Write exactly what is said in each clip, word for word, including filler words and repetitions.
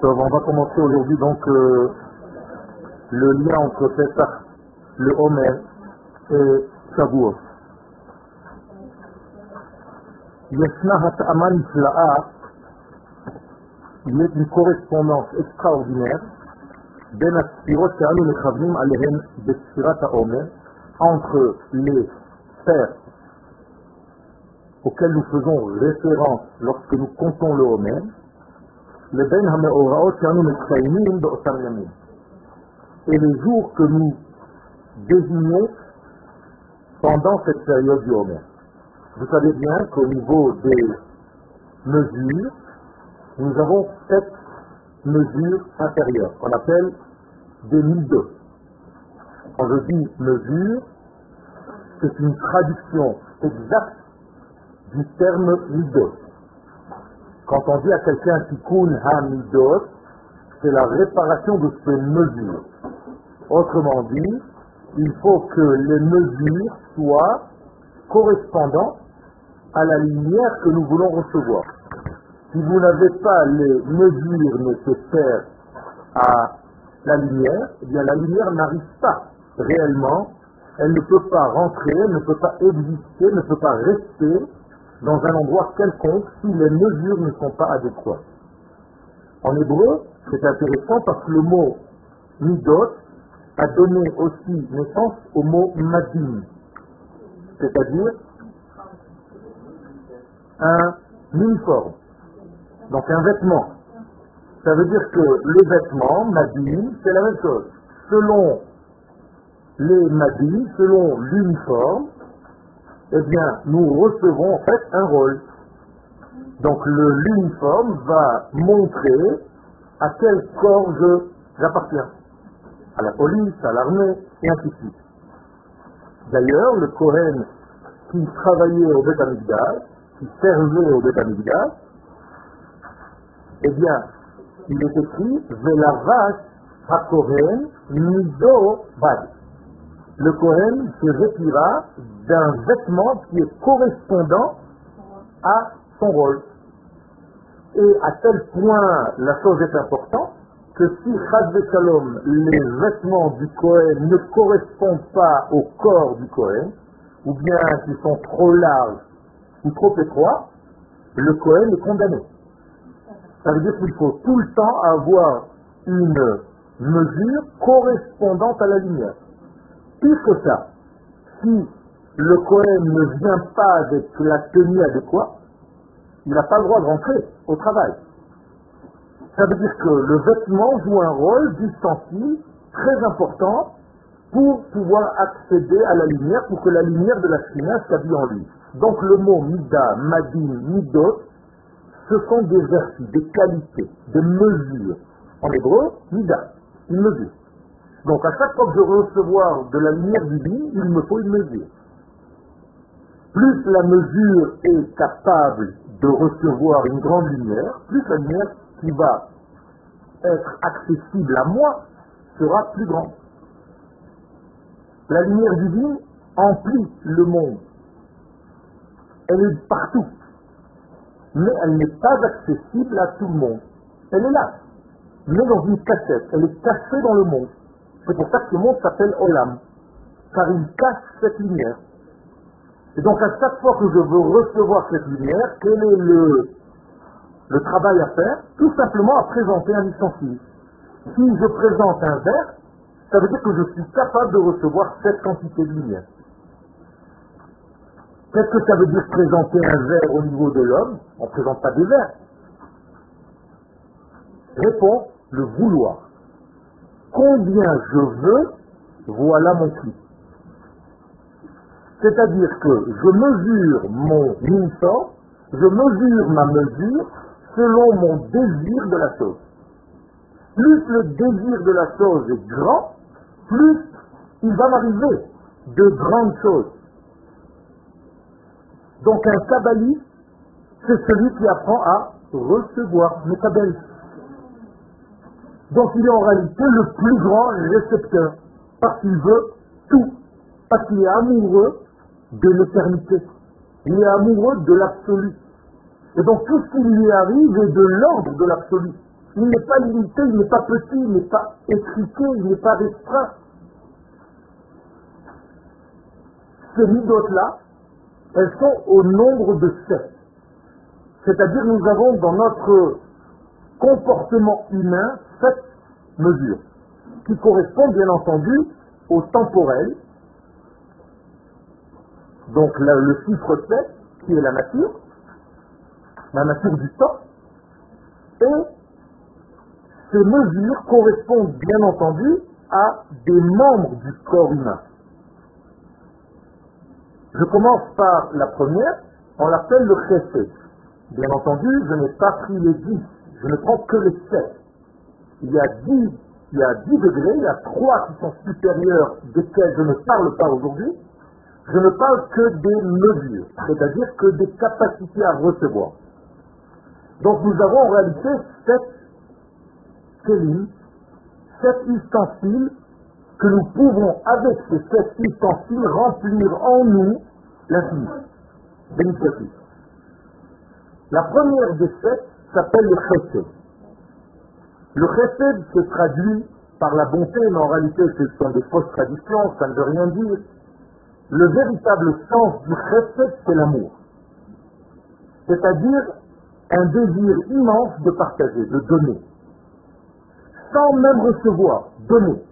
Donc, on va commencer aujourd'hui donc euh, le lien entre Pesach, le Omer et Shavuot. ישנה התאמה נפלאה, יש une correspondance extraordinaire בין הספירות שאנו מכוונים עליהן בספירת העומר, entre les sphères auxquelles nous faisons référence lorsque nous comptons le Homer, לבין המאורעות שאנו מציינים באותם ימים, et les jours que nous désignons pendant cette période du Homer. Vous savez bien qu'au niveau des mesures, nous avons sept mesures inférieures, qu'on appelle des midot. Quand je dis mesure, c'est une traduction exacte du terme midot. Quand on dit à quelqu'un tikkun ha-midot, c'est la réparation de ses mesures. Autrement dit, il faut que les mesures soient correspondantes à la lumière que nous voulons recevoir. Si vous n'avez pas les mesures nécessaires à la lumière, eh bien la lumière n'arrive pas réellement, elle ne peut pas rentrer, ne peut pas exister, ne peut pas rester dans un endroit quelconque si les mesures ne sont pas adéquates. En hébreu, c'est intéressant parce que le mot midot a donné aussi naissance au mot madim, c'est-à-dire un uniforme, donc un vêtement. Ça veut dire que le vêtement, madim, c'est la même chose. Selon les madim, selon l'uniforme, eh bien, nous recevons en fait un rôle. Donc le l'uniforme va montrer à quel corps je, j'appartiens. À la police, à l'armée, et ainsi de suite. D'ailleurs, le Kohen qui travaillait au Beth Amikdash, qui servait au Beth Amikdash, eh bien, il est écrit Velavash HaKohen Mido Bad. Le Kohen se retira d'un vêtement qui est correspondant à son rôle. Et à tel point la chose est importante que si Chad Shalom, les vêtements du Kohen ne correspondent pas au corps du Kohen, ou bien qu'ils sont trop larges ou trop étroits, le Kohen est condamné. Ça veut dire qu'il faut tout le temps avoir une mesure correspondante à la lumière. Pire que ça, si le Kohen ne vient pas avec la tenue adéquate, il n'a pas le droit de rentrer au travail. Ça veut dire que le vêtement joue un rôle d'ustensile très important pour pouvoir accéder à la lumière, pour que la lumière de la Shekhinah s'habille en lui. Donc le mot mida, madim, midot, ce sont des vertus, des qualités, des mesures. En hébreu, mida, une mesure. Donc à chaque fois que je veux recevoir de la lumière divine, il me faut une mesure. Plus la mesure est capable de recevoir une grande lumière, plus la lumière qui va être accessible à moi sera plus grande. La lumière divine emplit le monde. Elle est partout. Mais elle n'est pas accessible à tout le monde. Elle est là, mais dans une cachette. Elle est cachée dans le monde. C'est pour ça que le monde s'appelle Olam, car il cache cette lumière. Et donc à chaque fois que je veux recevoir cette lumière, quel est le, le travail à faire? Tout simplement à présenter un ustensile. Si je présente un verre, ça veut dire que je suis capable de recevoir cette quantité de lumière. Qu'est-ce que ça veut dire présenter un verre au niveau de l'homme? On ne présente pas des verres. Réponse, le vouloir. Combien je veux, voilà mon prix. C'est-à-dire que je mesure mon uniforme, je mesure ma mesure selon mon désir de la chose. Plus le désir de la chose est grand, plus il va m'arriver de grandes choses. Donc un kabbaliste, c'est celui qui apprend à recevoir, métabel. Donc il est en réalité le plus grand récepteur, parce qu'il veut tout, parce qu'il est amoureux de l'éternité, il est amoureux de l'absolu. Et donc tout ce qui lui arrive est de l'ordre de l'absolu. il n'est pas limité, il n'est pas petit, il n'est pas étriqué, il n'est pas restreint. Ces midotes-là, elles sont au nombre de sept. C'est-à-dire nous avons dans notre comportement humain sept mesures, qui correspondent bien entendu au temporel. Donc là, le chiffre sept, qui est la nature, la nature du temps, et ces mesures correspondent bien entendu à des membres du corps humain. Je commence par la première, on l'appelle le chesed. Bien entendu, je n'ai pas pris les dix, je ne prends que les sept. Il y a dix, il y a dix degrés, il y a trois qui sont supérieurs, desquels je ne parle pas aujourd'hui. Je ne parle que des mesures, c'est-à-dire que des capacités à recevoir. Donc nous avons en réalité sept kélim, sept ustensiles que nous pouvons, avec ces sept ustensiles, remplir en nous l'infini, l'initiative. La première des sept s'appelle le chesed. Le chesed se traduit par la bonté, mais en réalité ce sont des fausses traditions, ça ne veut rien dire. Le véritable sens du chesed, c'est l'amour. C'est-à-dire un désir immense de partager, de donner. Sans même recevoir, donner.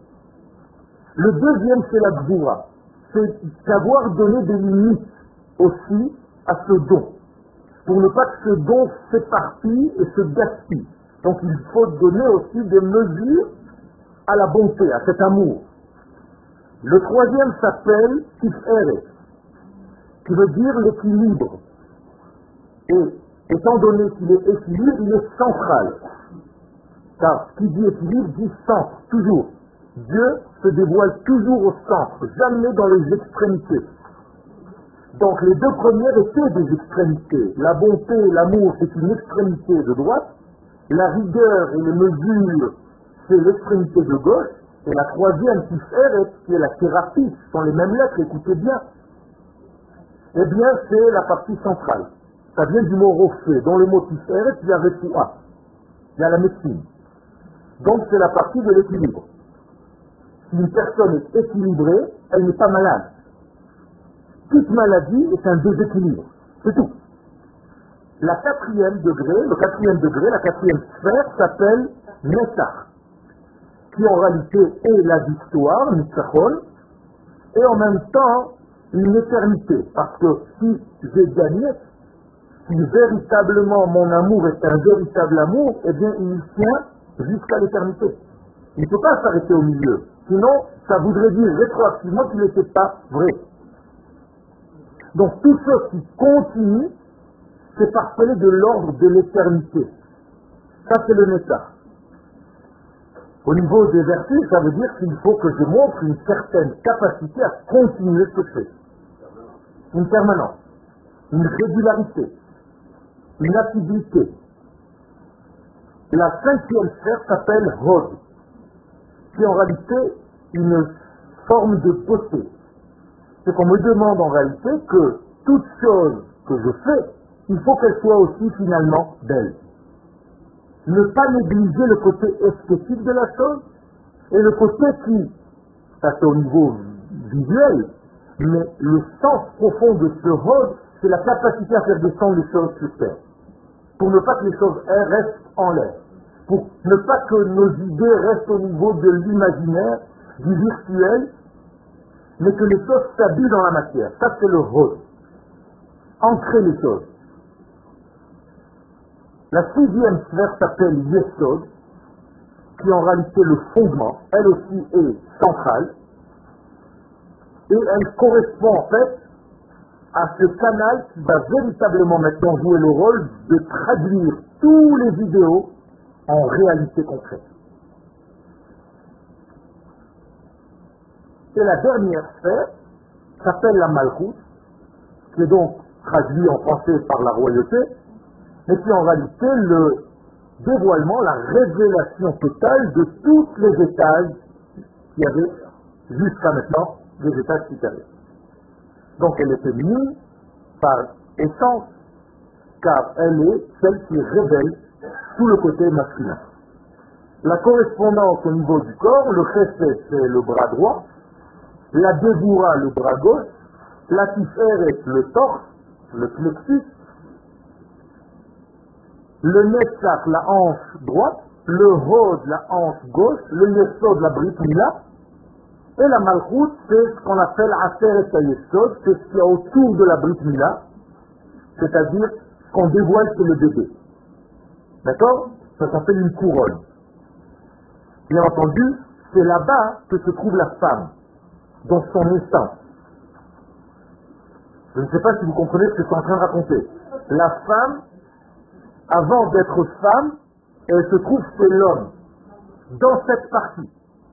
Le deuxième, c'est la gvoura. C'est savoir donner des limites aussi à ce don. Pour ne pas que ce don s'éparpille et se gaspille. Donc il faut donner aussi des mesures à la bonté, à cet amour. Le troisième s'appelle tiferet, qui veut dire l'équilibre. Et étant donné qu'il est équilibre, il est central. Car qui dit équilibre dit centre, toujours. Dieu se dévoile toujours au centre, jamais dans les extrémités. Donc les deux premières étaient des extrémités. La bonté et l'amour, c'est une extrémité de droite. La rigueur et les mesures, c'est l'extrémité de gauche. Et la troisième, tiferet, qui est la thérapie, ce sont les mêmes lettres, écoutez bien. Eh bien, c'est la partie centrale. Ça vient du mot rophé, dont le mot tiferet, il y a refoua. Il y a la médecine. Donc c'est la partie de l'équilibre. Si une personne est équilibrée, elle n'est pas malade. Toute maladie est un déséquilibre. C'est tout. La quatrième degré, le quatrième degré, la quatrième sphère s'appelle Netzach, qui en réalité est la victoire, Nitzachon, et en même temps une éternité. Parce que si j'ai gagné, si véritablement mon amour est un véritable amour, eh bien il tient jusqu'à l'éternité. Il ne peut pas s'arrêter au milieu. Sinon, ça voudrait dire rétroactivement qu'il n'était pas vrai. Donc tout ce qui continue, c'est parler de l'ordre de l'éternité. Ça, c'est le Netzach. Au niveau des vertus, ça veut dire qu'il faut que je montre une certaine capacité à continuer ce que je fais. Une permanence, une régularité, une assiduité. La cinquième sphère s'appelle Hod, qui est en réalité une forme de beauté. C'est qu'on me demande en réalité que toute chose que je fais, il faut qu'elle soit aussi finalement belle. Ne pas négliger le côté esthétique de la chose et le côté qui, ça c'est au niveau visuel, mais le sens profond de ce Hod, c'est la capacité à faire descendre les choses sur terre. Pour ne pas que les choses elles, restent en l'air. Pour ne pas que nos idées restent au niveau de l'imaginaire, du virtuel, mais que les choses s'habillent dans la matière. Ça c'est le Hod. Ancrer les choses. La sixième sphère s'appelle Yesod, qui est en réalité le fondement, elle aussi est centrale, et elle correspond en fait à ce canal qui va véritablement maintenant jouer le rôle de traduire tous les idéaux en réalité concrète. Et la dernière sphère s'appelle la Malchut, qui est donc traduit en français par la royauté, mais qui est en réalité le dévoilement, la révélation totale de tous les étages qu'il y avait jusqu'à maintenant, les étages supérieurs. Donc elle était mise par essence, car elle est celle qui révèle tout le côté masculin. La correspondance au niveau du corps, le chesed c'est le bras droit, la déboura le bras gauche, la tiferet le torse, le plexus, le netzach la hanche droite, le hod la hanche gauche, le yesod la brit mila, et la malchoute c'est ce qu'on appelle aseret ha-yesod, c'est ce qu'il y a autour de la brit mila, c'est-à-dire ce qu'on dévoile sur le bébé. D'accord? Ça s'appelle une couronne. Bien entendu, c'est là-bas que se trouve la femme, dans son essence. Je ne sais pas si vous comprenez ce que je suis en train de raconter. La femme, avant d'être femme, elle se trouve chez l'homme, dans cette partie.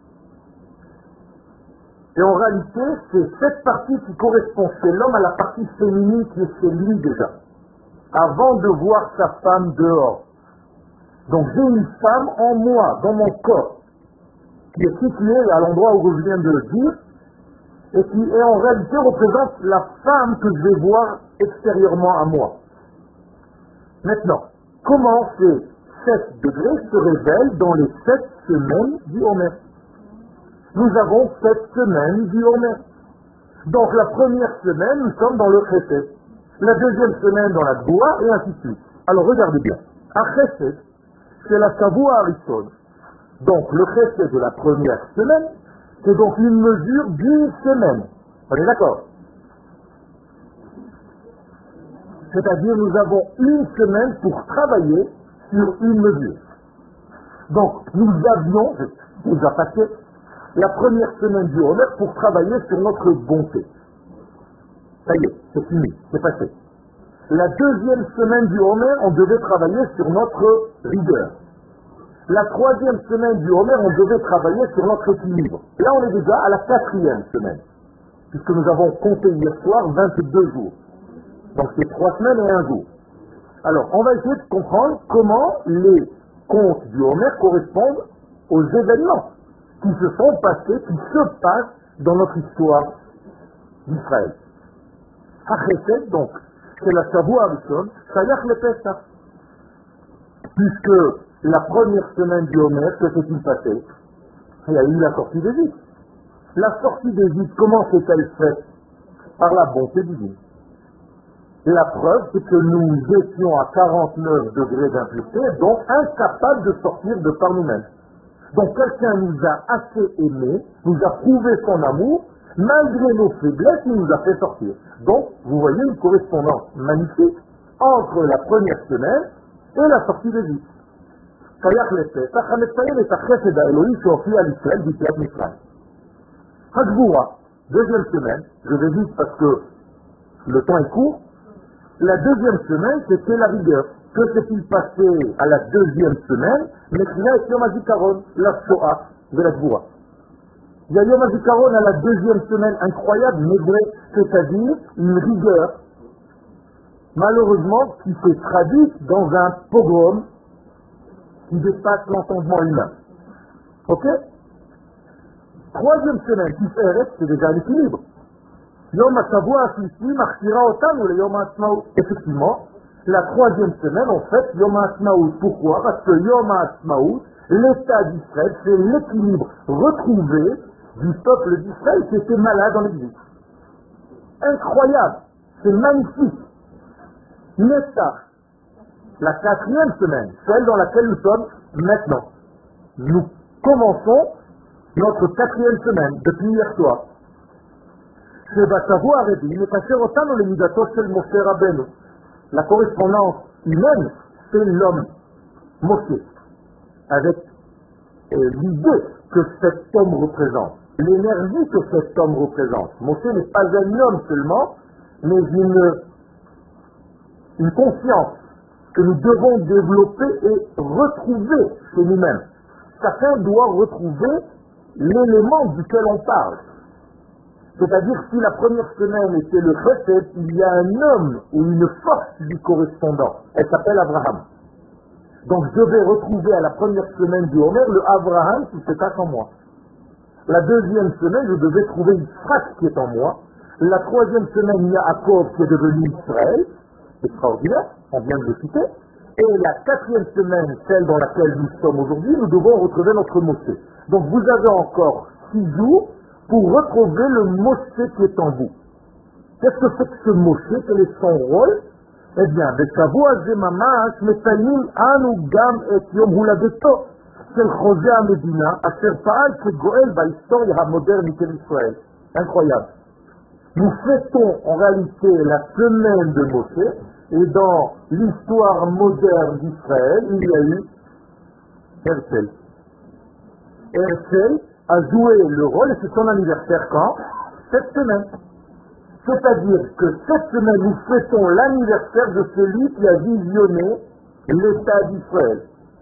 Et en réalité, c'est cette partie qui correspond chez l'homme à la partie féminine qui est chez lui déjà, avant de voir sa femme dehors. Donc j'ai une femme en moi, dans mon corps, qui est située à l'endroit où je viens de le dire, et qui est en réalité représente la femme que je vais voir extérieurement à moi. Maintenant, comment ces sept degrés se révèlent dans les sept semaines du Homer? Nous avons sept semaines du Homer. Donc la première semaine, nous sommes dans le Chesed. La deuxième semaine dans la Gboura, et ainsi de suite. Alors regardez bien. À Chesed, c'est la Shavua Harishon. Donc le Chesed de la première semaine, c'est donc une mesure d'une semaine. On est d'accord? C'est-à-dire nous avons une semaine pour travailler sur une mesure. Donc nous avions, je vous ai passé, la première semaine du Homer pour travailler sur notre bonté. Ça y est, c'est fini, c'est passé. La deuxième semaine du Homer, on devait travailler sur notre rigueur. La troisième semaine du Homer, on devait travailler sur notre équilibre. Là, on est déjà à la quatrième semaine, puisque nous avons compté hier soir vingt-deux jours. Donc c'est trois semaines et un jour. Alors, on va essayer de comprendre comment les contes du Homer correspondent aux événements qui se sont passés, qui se passent dans notre histoire d'Israël. Hachesed, donc, c'est la Shavua Harishon, Shayach le Pesach. Puisque la première semaine du Homer, que s'est-il passé? Il y a eu la sortie d'Égypte. La sortie d'Égypte, comment s'est-elle faite? Par la bonté divine. La preuve, c'est que nous étions à quarante-neuf degrés d'impureté, donc incapables de sortir de par nous-mêmes. Donc quelqu'un nous a assez aimés, nous a prouvé son amour, malgré nos faiblesses, il nous a fait sortir. Donc, vous voyez une correspondance magnifique entre la première semaine et la sortie d'Égypte. Shayach le-Pesach, המציין את החסד האלוהי שהופיע על ישראל ביציאת מצרים. הגבורה, deuxième semaine, je vais vite parce que le temps est court. La deuxième semaine, c'était la rigueur. Que s'est-il passé à la deuxième semaine? Mechina et Yom HaZikaron, la Shoah de la Gvura. Il y a Yom HaZikaron à la deuxième semaine, incroyable, mais vrai, c'est-à-dire une rigueur, malheureusement, qui s'est traduite dans un pogrom qui dépasse l'entendement humain. Ok? Troisième semaine, qui fait c'est déjà l'équilibre. Yom HaShavua HaShlisi machzira otanu le Yom HaAtzmaut. Effectivement, la troisième semaine, en fait, Yom HaAtzmaut. Pourquoi? Parce que Yom HaAtzmaut, l'état d'Israël, c'est l'équilibre retrouvé du peuple d'Israël qui était malade en exil. Incroyable, c'est magnifique. Netzach, la quatrième semaine, celle dans laquelle nous sommes maintenant. Nous commençons notre quatrième semaine depuis hier soir. שבשבוע הרביעי מקשר אותנו למידתו של משה רבנו. La correspondance humaine, c'est l'homme, Moshe, avec euh, l'idée que cet homme représente, l'énergie que cet homme représente. Moshe n'est pas un homme seulement, mais une, une conscience que nous devons développer et retrouver chez nous-mêmes. Chacun doit retrouver l'élément duquel on parle. C'est-à-dire, si la première semaine était le Chesed, il y a un homme ou une force du correspondant. Elle s'appelle Abraham. Donc je vais retrouver à la première semaine du Homer le Abraham qui se cache en moi. La deuxième semaine, je devais trouver Yitzhak qui est en moi. La troisième semaine, il y a Jacob qui est devenu Israël. Extraordinaire. on vient de le citer, et la quatrième semaine, celle dans laquelle nous sommes aujourd'hui, nous devons retrouver notre Moshe. Donc vous avez encore six jours pour retrouver le Moshe qui est en vous. Qu'est-ce que c'est que ce Moshe? Quel est son rôle? Eh bien, בשבוע הזה ממש מציינים אנו גם את יום הולדתו של חוזה המדינה, אשר פעל כגואל בהיסטוריה המודרנית של ישראל. Incroyable. Nous fêtons en réalité la semaine de Moshe, et dans l'histoire moderne d'Israël, il y a eu Herzl. Herzl a joué le rôle, et c'est son anniversaire quand? Cette semaine. C'est-à-dire que cette semaine, nous fêtons l'anniversaire de celui qui a visionné l'État d'Israël.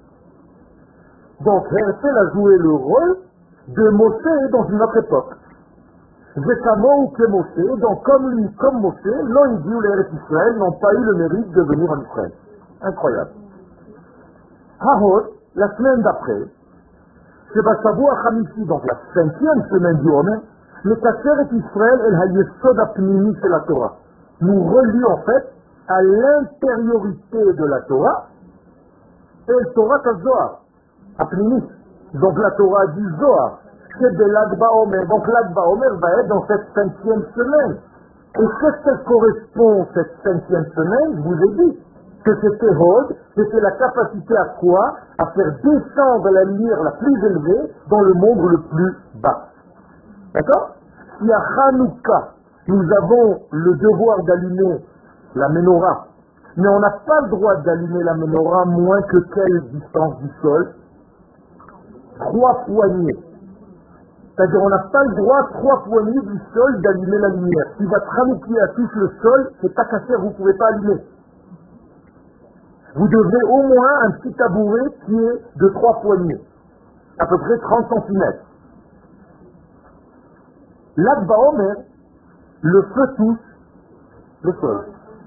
Donc Herzl a joué le rôle de Moshe dans une autre époque. Récemment ou que Moshe, donc comme lui, comme Moshe, l'on dit ou les Israël n'ont pas eu le mérite de venir en Israël. Incroyable. Hahot, la semaine d'après, c'est Bashavua Hamishi, donc la cinquième semaine du Homer, le Kasher et Israël el Hayesod Apnimi c'est la Torah. Nous relions en fait à l'intériorité de la Torah et le Torah Kazohar, Apnimi. Donc la Torah du Zohar. C'est de l'Agba Omer. Donc l'Agba Omer va être dans cette cinquième semaine. Et qu'est-ce qu'elle correspond, cette cinquième semaine? Je vous ai dit que c'était Hod, c'était la capacité à quoi? À faire descendre la lumière la plus élevée dans le monde le plus bas. D'accord? Si à Hanouka, nous avons le devoir d'allumer la menorah, mais on n'a pas le droit d'allumer la menorah moins que quelle distance du sol? Trois poignées. C'est-à-dire on n'a pas le droit, trois poignées du sol, d'allumer la lumière. Si votre Hanoukia touche le sol, c'est pas cassé, vous ne pouvez pas allumer. Vous devrez au moins un petit tabouret qui est de trois poignées, à peu près trente centimètres. L'Agba Omer, le feu touche le sol.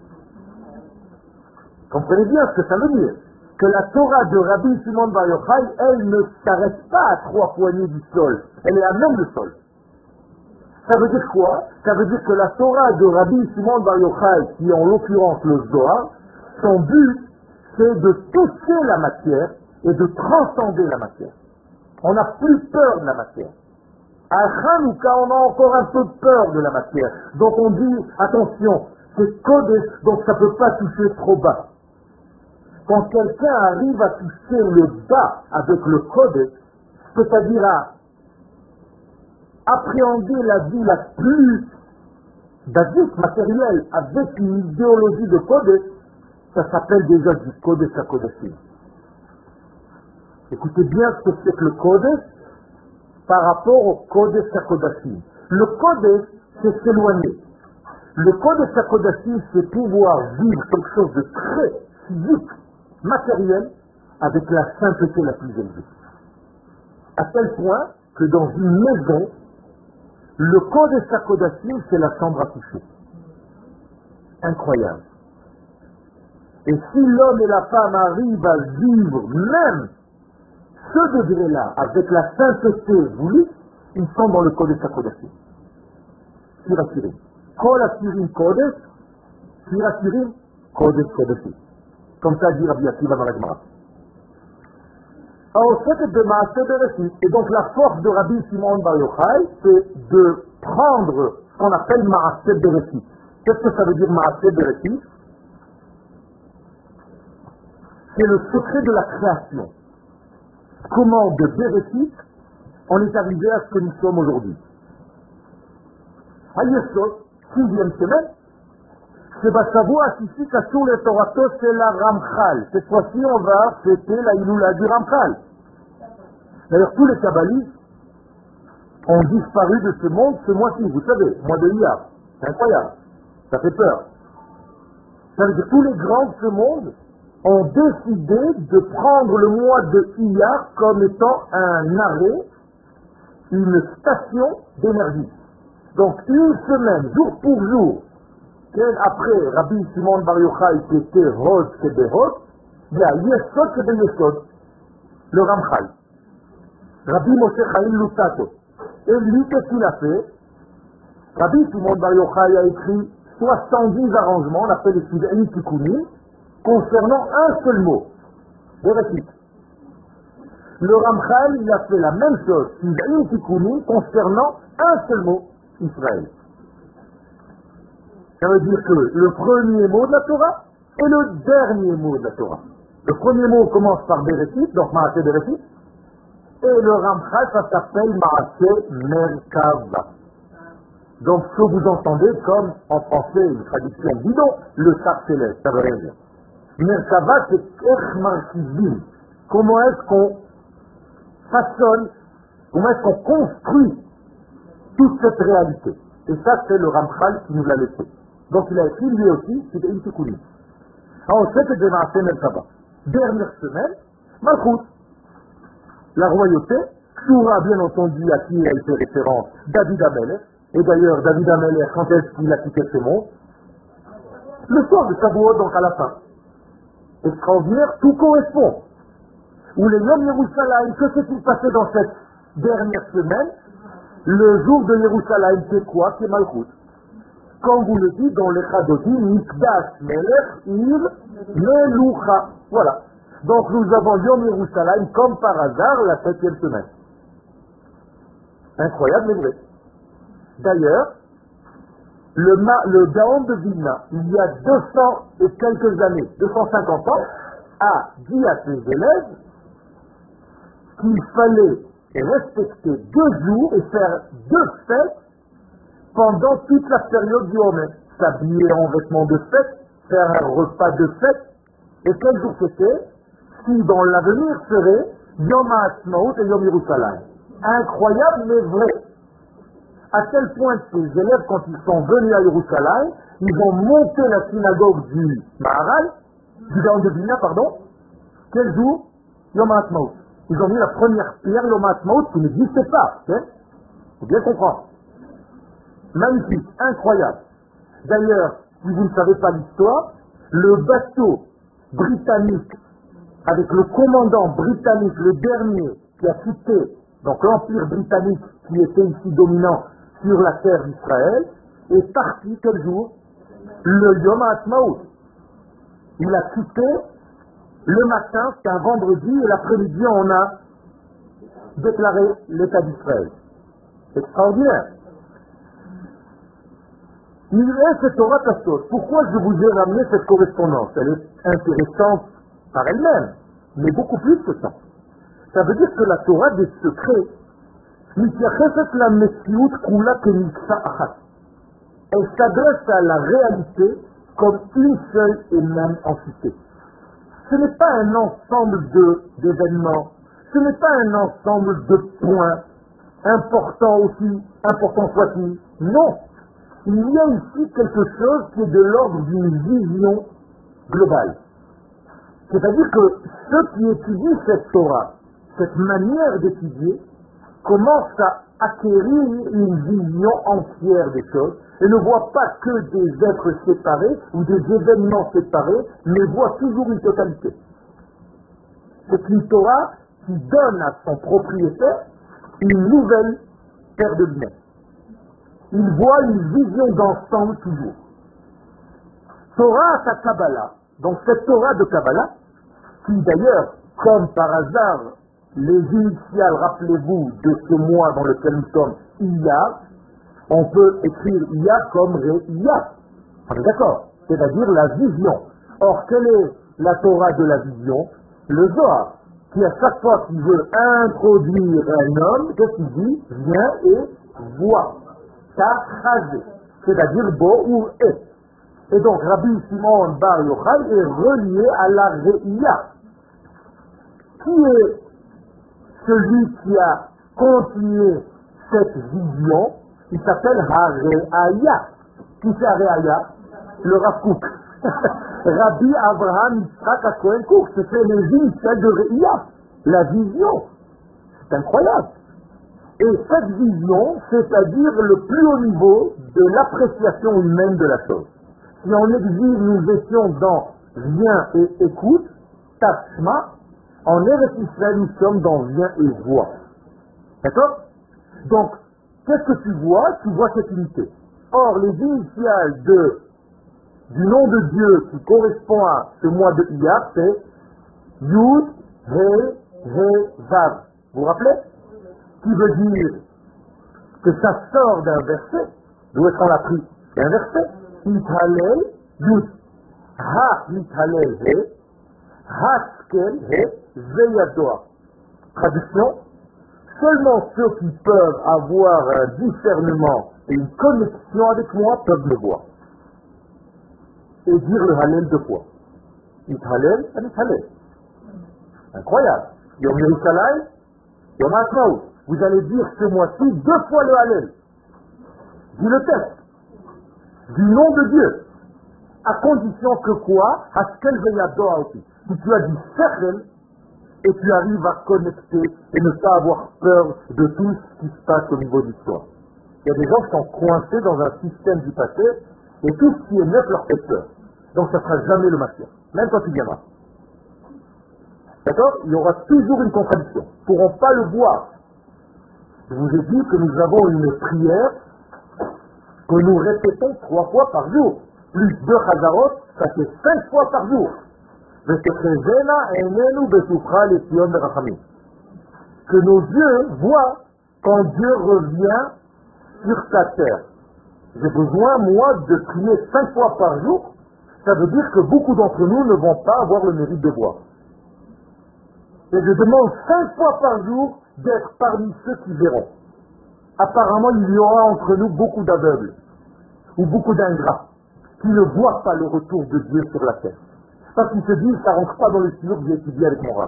Comprenez bien ce que ça veut dire. Que la Torah de Rabbi Shimon Bar Yochai, elle ne s'arrête pas à trois poignées du sol. Elle est à même le sol. Ça veut dire quoi? Ça veut dire que la Torah de Rabbi Shimon Bar Yochai, qui est en l'occurrence le Zohar, son but, c'est de toucher la matière et de transcender la matière. On n'a plus peur de la matière. À Hanouka, on a encore un peu peur de la matière. Donc on dit, attention, c'est Kodesh, donc ça ne peut pas toucher trop bas. Quand quelqu'un arrive à toucher le bas avec le Kodesh, c'est-à-dire à appréhender la vie la plus basique, matérielle, avec une idéologie de Kodesh, ça s'appelle déjà du Kodesh à Kodeshim. Écoutez bien ce que c'est que le Kodesh par rapport au Kodesh à Kodeshim. Le Kodesh, c'est s'éloigner. Le Kodesh à Kodeshim, c'est pouvoir vivre quelque chose de très physique, matériel, avec la sainteté la plus élevée. À tel point que dans une maison, le Kodesh à Kodeshim, c'est la chambre à coucher. Incroyable. Et si l'homme et la femme arrivent à vivre même ce degré-là, avec la sainteté voulue, ils sont dans le Kodesh à Kodeshim. Shirakirim. Kol Asirim Kodesh, Shirakirim Kodesh Kodeshim. Comme ça dit Rabbi Akiva dans la Gemara. Et donc la force de Rabbi Shimon Bar Yochai, c'est de prendre ce qu'on appelle Maaseh Bereshit. Qu'est-ce que ça veut dire Maaseh Bereshit? C'est le secret de la création. Comment de Bereshit, on est arrivé à ce que nous sommes aujourd'hui. Hayesod, sixième semaine, c'est Bashavua Shishi Kashur le Torato, c'est la Ramchal. Cette fois-ci, on va fêter la Iloula du Ramchal. D'ailleurs, tous les kabbalistes ont disparu de ce monde ce mois-ci, vous savez, mois de Iyar. C'est incroyable. Ça fait peur. Ça veut dire que tous les grands de ce monde ont décidé de prendre le mois de Iyar comme étant un arrêt, une station d'énergie. Donc une semaine, jour pour jour, après Rabbi Shimon Bar Yochai qui était Hod Kedehod, il y a Yesod Kedehod, le Ramchal. Rabbi Moshe Chaim Lusato. Et lui, qu'est-ce qu'il a fait? Rabbi Shimon Bar Yochai a écrit soixante-dix arrangements, on appelle les Shiv'im Tikkunim, concernant un seul mot. Je répète. Le Ramchal, il a fait la même chose, une tikkunim, concernant un seul mot, Israël. Ça veut dire que le premier mot de la Torah et le dernier mot de la Torah. Le premier mot commence par Bereshit, donc Maaseh Bereshit, et le Ramchal, ça s'appelle Maaseh Merkava. Donc ce que vous entendez comme, en français, une traduction bidon, le sac céleste, ça veut rien dire. Merkava, c'est Ech Markizim. Comment est-ce qu'on façonne, comment est-ce qu'on construit toute cette réalité. Et ça, c'est le Ramchal qui nous l'a laissé. Donc il a écrit lui aussi, c'est une tikkunim. Ensuite, c'est Maaseh Merkava. Dernière semaine, Malchut, la royauté, Shura, bien entendu, à qui a été référence, David Amelech. Et d'ailleurs, David Amelech, quand est-ce qu'il a quitté ce monde? Le soir de Shavuot, donc à la fin. Extraordinaire, tout correspond. Où les Yom Yerushalayim, que s'est-il passé dans cette dernière semaine? Le jour de Yerushalayim, c'est quoi? C'est Malchut. Comme vous le dites dans les Chadotim, Mikdash Melech Ir Melucha. Voilà. Donc nous avons Yom Yerushalayim comme par hasard la septième semaine. Incroyable mais vrai. D'ailleurs, le, le Gaon de Vilna, il y a deux cents et quelques années, deux cent cinquante ans, a dit à ses élèves qu'il fallait respecter deux jours et faire deux fêtes pendant toute la période du Homer. S'habiller en vêtements de fête, faire un repas de fête. Et quel jour c'était? Qui dans l'avenir serait Yom HaAtzmaut et Yom Yerushalayim. Incroyable mais vrai. À tel point que ces élèves, quand ils sont venus à Yerushalayim, ils ont monté la synagogue du Maharal, du Gaon de Vilna, pardon. Quel jour? Yom HaAtzmaut. Ils ont mis la première pierre Yom HaAtzmaut qui n'existait pas. Il faut bien comprendre. Magnifique, incroyable. D'ailleurs, si vous ne savez pas l'histoire, le bateau britannique, avec le commandant britannique, le dernier qui a quitté donc l'empire britannique qui était ici dominant sur la terre d'Israël, est parti quel jour? Le Yom HaAtzmaut. Il a quitté le matin, c'est un vendredi, et l'après-midi, on a déclaré l'État d'Israël. Extraordinaire. Il est cette Torah Tassot. Pourquoi je vous ai ramené cette correspondance? Elle est intéressante par elle-même, mais beaucoup plus que ça. Ça veut dire que la Torah des secrets, elle s'adresse à la réalité comme une seule et même entité. Ce n'est pas un ensemble de, d'événements, ce n'est pas un ensemble de points, importants aussi, importants soit-il. Non, il y a ici quelque chose qui est de l'ordre d'une vision globale. C'est-à-dire que ceux qui étudient cette Torah, cette manière d'étudier, commencent à acquérir une vision entière des choses et ne voient pas que des êtres séparés ou des événements séparés, mais voient toujours une totalité. C'est une Torah qui donne à son propriétaire une nouvelle paire de lunettes. Il voit une vision d'ensemble toujours. Torah à Kabbalah, donc cette Torah de Kabbalah, qui d'ailleurs, comme par hasard, les initiales, rappelez-vous, de ce mois dans lequel nous sommes, Iyar, on peut écrire Iyar comme Ré-Iyar. On est d'accord? C'est-à-dire la vision. Or, quelle est la Torah de la vision? Le Zohar, qui à chaque fois qu'il veut introduire un homme, qu'est-ce qu'il dit? Viens et vois. Tachazé, c'est-à-dire Bo ou Et. Et donc, Rabbi Shimon Bar Yochai est relié à la Réia. Qui est celui qui a continué cette vision? Il s'appelle Hareaya. Qui c'est Hareaya? Le Rav Kook. Rabbi Abraham Yitzhak HaKohen Kook. C'était les initiales de Réia. La vision. C'est incroyable. Et cette vision, c'est-à-dire le plus haut niveau de l'appréciation humaine de la chose. Si en exil nous étions dans viens et écoute, tachma, en Eretz Israël nous sommes dans viens et vois. D'accord? Donc, qu'est-ce que tu vois? Tu vois cette unité. Or, les initiales de du nom de Dieu qui correspond à ce mois de Iyar, c'est Yud, He, He, Vav. Vous vous rappelez? Qui veut dire que ça sort d'un verset. D'où est-ce qu'on l'a pris? C'est un verset. Ithalel, Yud. Ha, Ithalel, He. Haskel, He, Zeyadoa. Traduction. Seulement ceux qui peuvent avoir un discernement et une connexion avec moi peuvent le voir. Et dire le Hallel deux fois. Ithalel, Ithalel. Incroyable. Yom Yerushalayim, Yom Ha'atzmaut. Vous allez dire ce mois-ci deux fois le Hallel. Dis le texte. Du nom de Dieu. À condition que quoi? Haskel Zeyadoa aussi. Si tu as dit Sechel, et tu arrives à connecter et ne pas avoir peur de tout ce qui se passe au niveau du soi. Il y a des gens qui sont coincés dans un système du passé et tout ce qui est neuf leur fait peur. Donc ça ne sera jamais le matière, même quand il viendra. D'accord? Il y aura toujours une contradiction. Ils ne pourront pas le voir. Je vous ai dit que nous avons une prière que nous répétons trois fois par jour. Plus deux chazarot, ça fait cinq fois par jour. Que nos yeux voient quand Dieu revient sur sa terre. J'ai besoin, moi, de prier cinq fois par jour. Ça veut dire que beaucoup d'entre nous ne vont pas avoir le mérite de voir. Et je demande cinq fois par jour d'être parmi ceux qui verront. Apparemment, il y aura entre nous beaucoup d'aveugles ou beaucoup d'ingrats qui ne voient pas le retour de Dieu sur la terre. Parce qu'ils se disent, ça ne rentre pas dans le tuyau que j'ai étudié avec mon rab.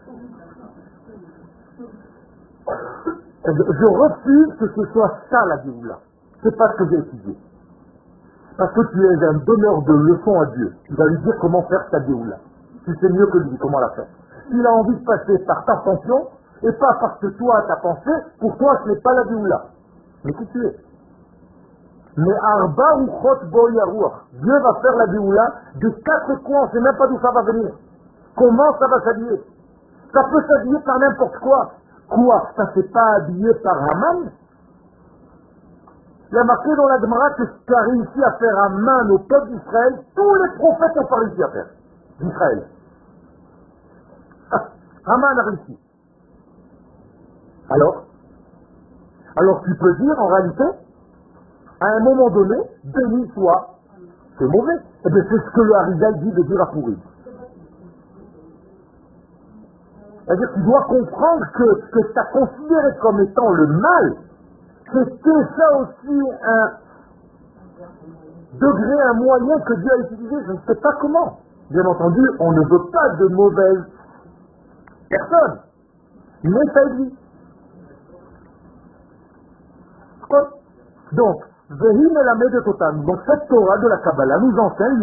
Je refuse que ce soit ça la Géoula. C'est pas ce que j'ai étudié. Parce que tu es un donneur de leçons à Dieu. Tu vas lui dire comment faire ta Géoula. Tu sais mieux que lui comment la faire. Il a envie de passer par ta fonction et pas parce que toi t'as pensé, pour toi ce n'est pas la Géoula. Mais qui tu es? Mais Arba ou Chot Bo Yarouach, Dieu va faire la Géoula de quatre coins, on ne sait même pas d'où ça va venir. Comment ça va s'habiller? Ça peut s'habiller par n'importe quoi. Quoi? Ça ne s'est pas habillé par Haman? Il y a marqué dans la Gemara que ce qu'a réussi à faire Haman au peuple d'Israël, tous les prophètes n'ont pas réussi à faire. D'Israël. Haman a réussi. Alors? Alors tu peux dire en réalité, à un moment donné, béni soit, c'est mauvais. Eh bien, c'est ce que le Harizal dit de dire à pourri. C'est-à-dire que tu dois comprendre que ce que tu as considéré comme étant le mal, c'était ça aussi un degré, un moyen que Dieu a utilisé, je ne sais pas comment. Bien entendu, on ne veut pas de mauvaises personnes, mais ça existe. Quoi? Donc, donc cette Torah de la Kabbalah nous enseigne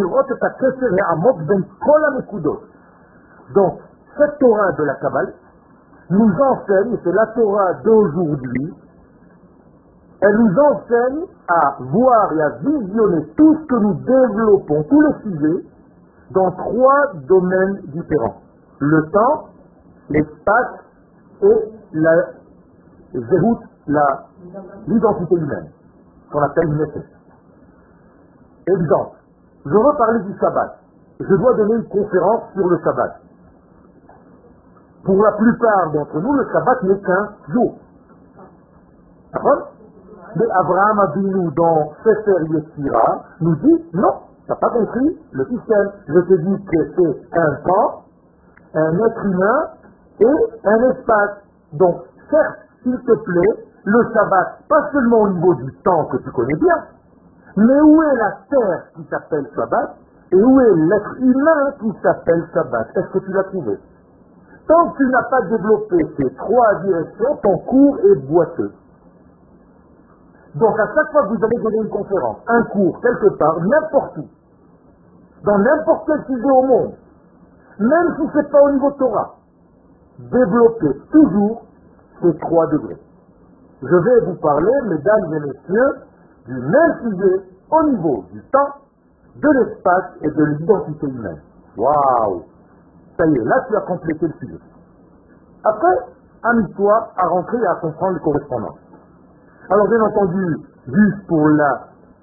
donc cette Torah de la Kabbalah nous enseigne, c'est la Torah d'aujourd'hui, elle nous enseigne à voir et à visionner tout ce que nous développons, tous les sujets, dans trois domaines différents. Le temps, l'espace et la zéhout, la l'identité humaine, qu'on appelle Nefesh. Exemple, je veux parler du Shabbat. Je dois donner une conférence sur le Shabbat. Pour la plupart d'entre nous, le Shabbat n'est qu'un jour. D'accord? Mais Abraham Avinu, dans Sefer Yetzira, nous dit, non, tu n'as pas compris le système. Je te dis que c'est un temps, un être humain et un espace. Donc, certes, s'il te plaît, le Shabbat, pas seulement au niveau du temps que tu connais bien, mais où est la terre qui s'appelle Shabbat et où est l'être humain qui s'appelle Shabbat? Est-ce que tu l'as trouvé? Tant que tu n'as pas développé ces trois directions, ton cours est boiteux. Donc à chaque fois que vous allez donner une conférence, un cours, quelque part, n'importe où, dans n'importe quel sujet au monde, même si ce n'est pas au niveau Torah, développez toujours ces trois degrés. Je vais vous parler, mesdames et messieurs, du même sujet au niveau du temps, de l'espace et de l'identité humaine. Waouh! Ça y est, là tu as complété le sujet. Après, amuse-toi à rentrer et à comprendre les correspondances. Alors bien entendu, juste pour la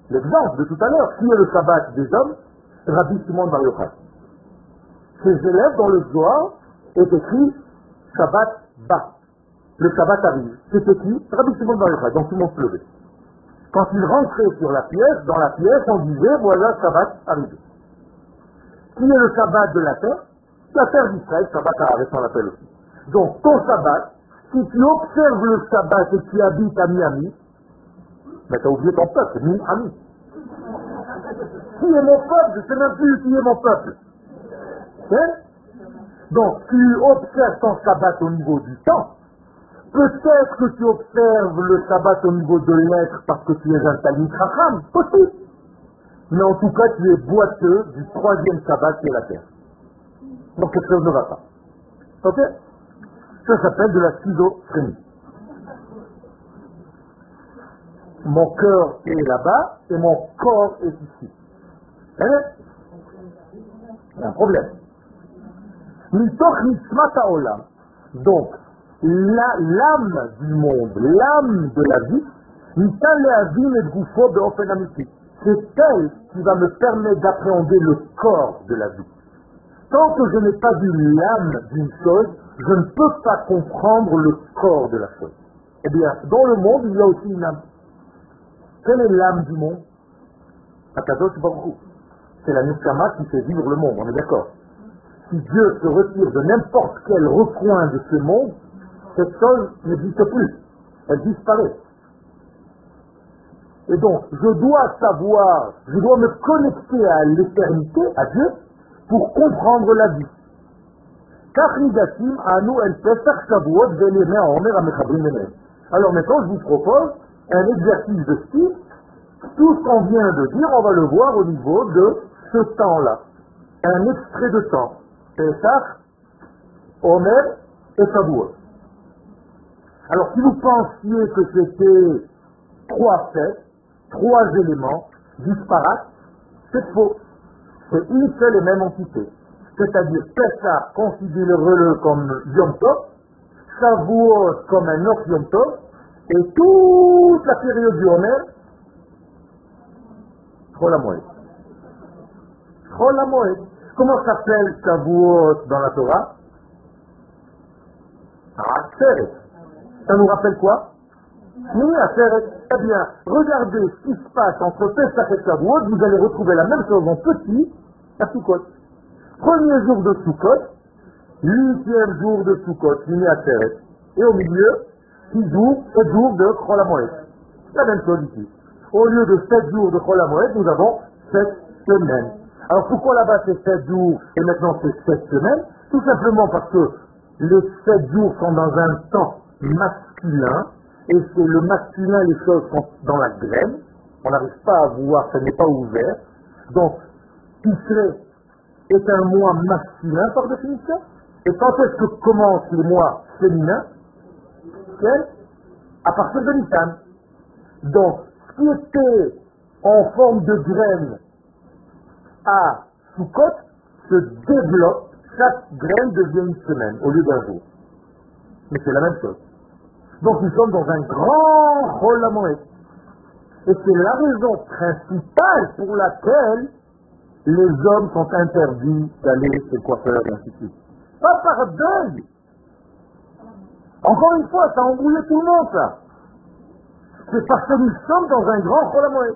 l'exemple de tout à l'heure. Qui est le Shabbat des hommes? Rabbi Shimon Bar Yochai. Ses élèves dans le Zohar est écrit Shabbat Ba. Le Shabbat arrive. C'était qui? Rabbi Shimon Bar Yochai. Donc tout le monde se levait. Quand il rentrait sur la pièce, dans la pièce, on disait voilà Shabbat arrivé. Qui est le Shabbat de la terre? La terre d'Israël, Shabbat Haaretz on l'appelle aussi. Donc ton Shabbat, si tu observes le Shabbat et tu habites à Miami, mais tu as oublié ton peuple, Miami. Qui est mon peuple? Je ne sais même plus qui est mon peuple. Hein? Donc tu observes ton Shabbat au niveau du temps. Peut-être que tu observes le Shabbat au niveau de l'être parce que tu es un Talmid Chacham, possible. Mais en tout cas, tu es boiteux du troisième Shabbat qui est la terre. Donc quelque chose ne va pas. Ok? Ça s'appelle de la schizophrénie. Mon cœur est là-bas et mon corps est ici. Hein? Il y a un problème. Mitoch nishmat haolam. Donc, la, l'âme du monde, l'âme de la vie, nitan lehavin et gufo beofen amiti. C'est elle qui va me permettre d'appréhender le corps de la vie. Tant que je n'ai pas vu l'âme d'une chose, je ne peux pas comprendre le corps de la chose. Eh bien, dans le monde, il y a aussi une âme. Quelle est l'âme du monde? Akadosh Baruch Hu. C'est la Neshama qui fait vivre le monde, on est d'accord. Si Dieu se retire de n'importe quel recoin de ce monde, cette chose n'existe plus. Elle disparaît. Et donc, je dois savoir, je dois me connecter à l'éternité, à Dieu, pour comprendre la vie. Alors maintenant, je vous propose un exercice de style. Tout ce qu'on vient de dire, on va le voir au niveau de ce temps-là. Un extrait de temps. Pesach, Omer et Shavuot. Alors, si vous pensiez que c'était trois faits, trois éléments disparates, c'est faux. C'est une seule et même entité. C'est-à-dire, Pesach, considérez-le comme Yom Tov, Shavuot comme un autre Yom Tov, et toute la période du Omer, Chol HaMoed. Chol HaMoed. Comment s'appelle Shavuot dans la Torah? Aseret. Ça nous rappelle quoi? Oui, Aseret. Eh bien, regardez ce qui se passe entre Pesach et Shavuot, vous allez retrouver la même chose en petit à Sukkot. Premier jour de Sukkot, huitième jour de Sukkot, fini Aseret. Et au milieu, six jours, sept jours de Chol HaMoed. La même chose ici. Au lieu de sept jours de Chol HaMoed, nous avons sept semaines. Alors pourquoi là-bas c'est sept jours et maintenant c'est sept semaines? Tout simplement parce que les sept jours sont dans un temps masculin, et c'est le masculin, les choses sont dans la graine, on n'arrive pas à voir, ça n'est pas ouvert. Donc, Tishré est un mois masculin par définition, et quand est-ce que commencent les mois féminins? À partir de Nissan. Donc, ce qui était en forme de graine à Sukkot se développe, chaque graine devient une semaine au lieu d'un jour. Mais c'est la même chose. Donc nous sommes dans un grand Chol HaMoed. Et c'est la raison principale pour laquelle les hommes sont interdits d'aller chez le coiffeur et ainsi de suite. Pas par deuil. Encore une fois, ça a embrouillé tout le monde, ça. C'est parce que nous sommes dans un grand Chol HaMoed.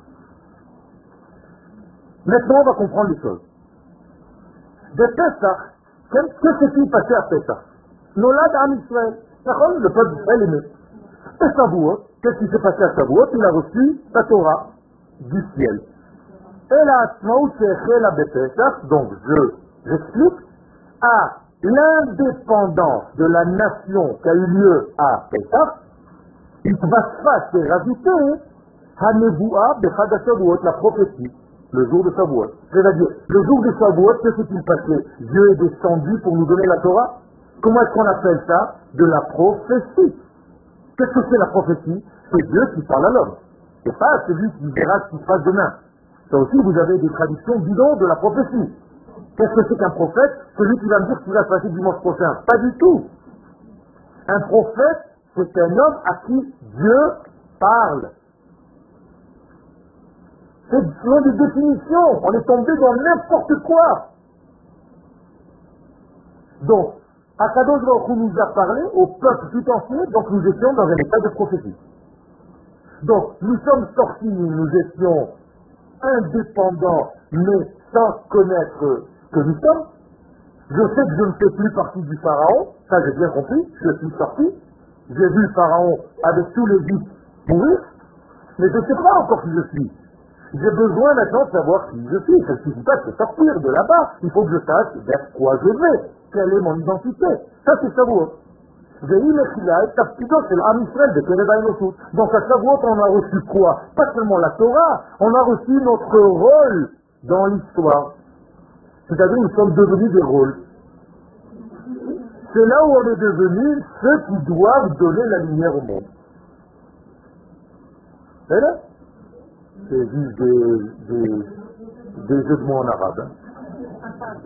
Maintenant, on va comprendre les choses. De Pesach, qu'est-ce que s'est-il passé à Pesach? Nolad Am Israël. Le peuple d'Israël est né. Et Shavuot, qu'est-ce qui s'est passé à Shavuot? Il a reçu la Torah du ciel. Et la Asmaout Shechela Bepesach, donc je, j'explique, à l'indépendance de la nation qui a eu lieu à Pesach, il va se faire rajouter Hanevoua Bechad HaShavuot, la prophétie, le jour de Shavuot. C'est-à-dire, le jour de Shavuot, que s'est-il passé? Dieu est descendu pour nous donner la Torah. Comment est-ce qu'on appelle ça? De la prophétie. Qu'est-ce que c'est la prophétie? C'est Dieu qui parle à l'homme. C'est pas celui qui verra ce qui se passe demain. Ça aussi, vous avez des traductions bidons de la prophétie. Qu'est-ce que c'est qu'un prophète? Celui qui va me dire ce qui va se passer dimanche prochain. Pas du tout. Un prophète, c'est un homme à qui Dieu parle. C'est selon des définitions. On est tombé dans n'importe quoi. Donc, Akadosh Baruch Hu nous a parlé au peuple tout entier, donc nous étions dans un état de prophétie. Donc, nous sommes sortis, nous étions indépendants, mais sans connaître que nous sommes. Je sais que je ne fais plus partie du Pharaon, ça j'ai bien compris, je suis sorti. J'ai vu le Pharaon avec tous les vies mourir, mais je ne sais pas encore qui je suis. J'ai besoin maintenant de savoir qui je suis. Ça ne suffit pas de sortir de là-bas. Il faut que je sache vers quoi je vais. Quelle est mon identité? Ça, c'est Shavuot. C'est l'âme Israël de Kerevaïnosout. Donc à Shavuot, on a reçu quoi? Pas seulement la Torah, on a reçu notre rôle dans l'histoire. C'est-à-dire nous sommes devenus des rôles. C'est là où on est devenus ceux qui doivent donner la lumière au monde. C'est là? C'est juste des, des, des jeux de mots en arabe. Hein.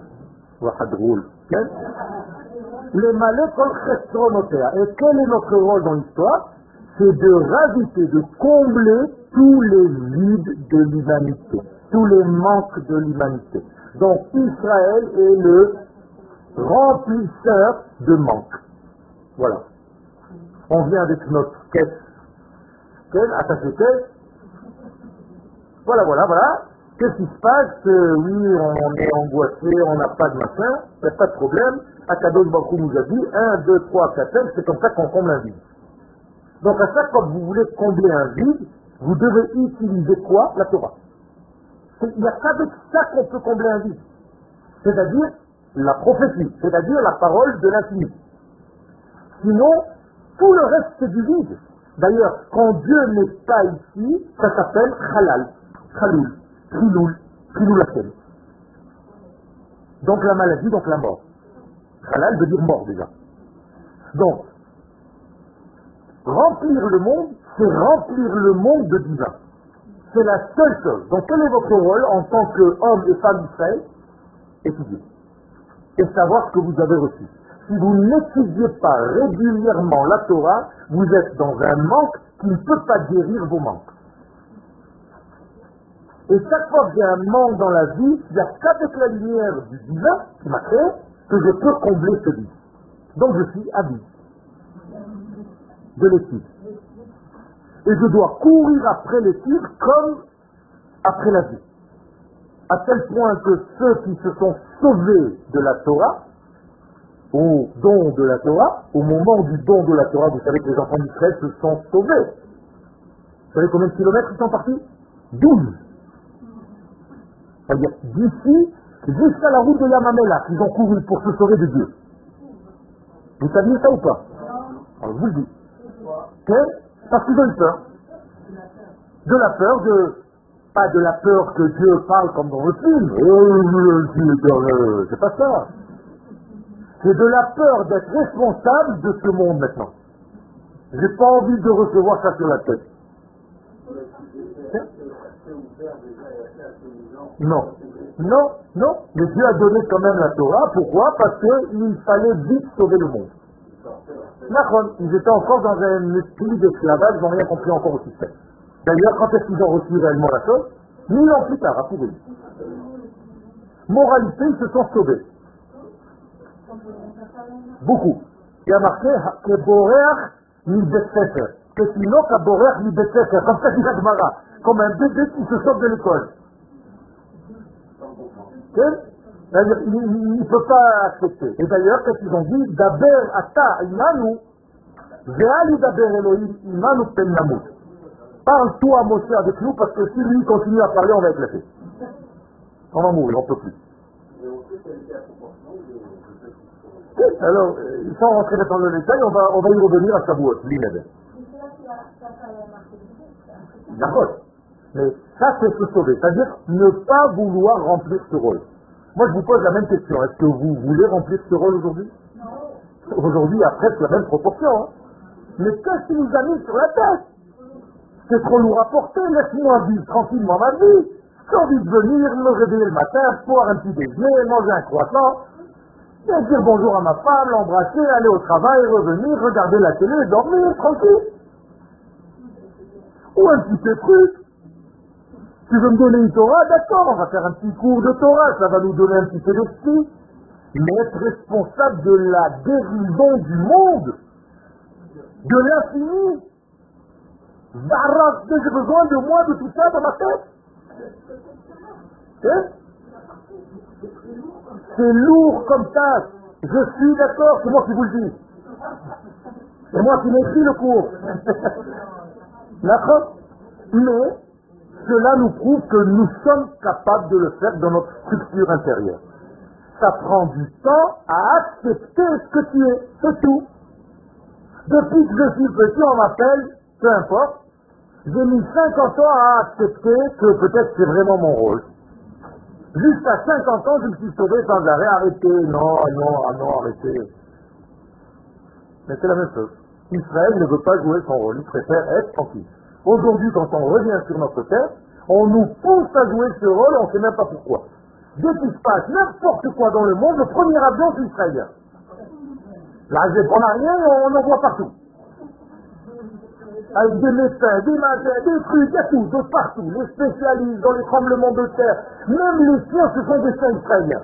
Le malais kol chesronotea. Et quel est notre rôle dans l'histoire? C'est de rajouter, de combler tous les vides de l'humanité, tous les manques de l'humanité. Donc Israël est le remplisseur de manques. Voilà. On vient avec notre caisse. Quelle attache caisse. Voilà, voilà, voilà. Qu'est-ce qui se passe? euh, Oui, on est angoissé, on n'a pas de machin, il n'y a pas de problème. Akadosh Baruch Hu nous a dit un, deux, trois, quatre, cinq, c'est comme ça qu'on comble un vide. Donc à chaque fois que vous voulez combler un vide, vous devez utiliser quoi? La Torah. Il n'y a qu'avec ça qu'on peut combler un vide. C'est-à-dire la prophétie, c'est-à-dire la parole de l'infini. Sinon, tout le reste c'est du vide. D'ailleurs, quand Dieu n'est pas ici, ça s'appelle halal, chaloul, triloul, triloul Hashem. Donc la maladie, donc la mort. Halal veut dire mort déjà. Donc, remplir le monde, c'est remplir le monde de divin. C'est la seule chose. Donc quel est votre rôle en tant qu'homme et femme d'Israël? Étudier. Et savoir ce que vous avez reçu. Si vous n'étudiez pas régulièrement la Torah, vous êtes dans un manque qui ne peut pas guérir vos manques. Et chaque fois que j'ai un manque dans la vie, il n'y a qu'avec la lumière du divin qui m'a créé que je peux combler ce vide. Donc je suis avide de l'étude. Et je dois courir après l'étude comme après la vie. À tel point que ceux qui se sont sauvés de la Torah, au don de la Torah, au moment du don de la Torah, vous savez que les enfants d'Israël se sont sauvés. Vous savez combien de kilomètres ils sont partis? douze. C'est-à-dire d'ici jusqu'à la route de Yamamela, ils ont couru pour se sauver de Dieu. Vous saviez ça ou pas? Alors je vous le dis. Okay? Parce qu'ils ont eu peur. De la peur de... Pas de la peur que Dieu parle comme dans le film. Euh, c'est pas ça. C'est de la peur d'être responsable de ce monde maintenant. J'ai pas envie de recevoir ça sur la tête. Non. Non, non. Mais Dieu a donné quand même la Torah. Pourquoi? Parce qu'il fallait vite sauver le monde. Ils étaient encore dans un esprit d'esclavage, ils n'ont rien compris encore au système. D'ailleurs, quand est-ce qu'ils ont reçu réellement la chose? Mille ans plus tard, à Pourim. Moralité, ils se sont sauvés. Beaucoup. Il y a marqué que Boreach mi Betsefer. Que sinon, que Boreach mi Betsefer. Comme ça dit la Gemara. Comme un bébé qui se sort de l'école. C'est-à-dire, il ne peut pas accepter. Et d'ailleurs, qu'est-ce qu'ils ont dit? Daber ata imanu, ve'ali daber Elohim imanu pen namut. Parle-toi, Moshe, avec nous, parce que si lui continue à parler, on va être laissé. On va mourir, on ne peut plus. Alors, il faut rentrer dans le détail, on va, on va y revenir à Shavuot, l'inède. D'accord. Mais ça, c'est se sauver. C'est-à-dire ne pas vouloir remplir ce rôle. Moi, je vous pose la même question. Est-ce que vous voulez remplir ce rôle aujourd'hui? Aujourd'hui, il y a presque la même proportion. Hein. Mais qu'est-ce qui nous a mis sur la tête? C'est trop lourd à porter. Laisse-moi vivre tranquillement ma vie. J'ai envie de venir, me réveiller le matin, boire un petit déjeuner, manger un croissant, et dire bonjour à ma femme, l'embrasser, aller au travail, revenir, regarder la télé, dormir, tranquille. Ou un petit peu truc. Tu veux me donner une Torah? D'accord, on va faire un petit cours de Torah, ça va nous donner un petit peu d'esprit. Mais être responsable de la guérison du monde, de l'infini, Zahra, j'ai besoin de moi, de tout ça dans ma tête. Hein? C'est lourd comme ça. Je suis d'accord, c'est moi qui vous le dis. C'est moi qui m'écris le cours. D'accord? Mais cela nous prouve que nous sommes capables de le faire dans notre structure intérieure. Ça prend du temps à accepter ce que tu es, c'est tout. Depuis que je suis petit, on m'appelle, peu importe, j'ai mis cinquante ans à accepter que peut-être c'est vraiment mon rôle. Jusqu'à cinquante ans, je me suis sauvé sans arrêt, arrêtez, non, non, ah non, arrêtez. Mais c'est la même chose. Israël ne veut pas jouer son rôle, il préfère être tranquille. Aujourd'hui, quand on revient sur notre terre, on nous pousse à jouer ce rôle, on ne sait même pas pourquoi. Dès qu'il se passe n'importe quoi dans le monde, le premier avion, c'est israélien. Là, on n'a rien, on en voit partout. Avec des médecins, des machins, des trucs, il y a tout, de partout. Les spécialistes dans les tremblements de terre, même les siens, ce sont des saints israéliens.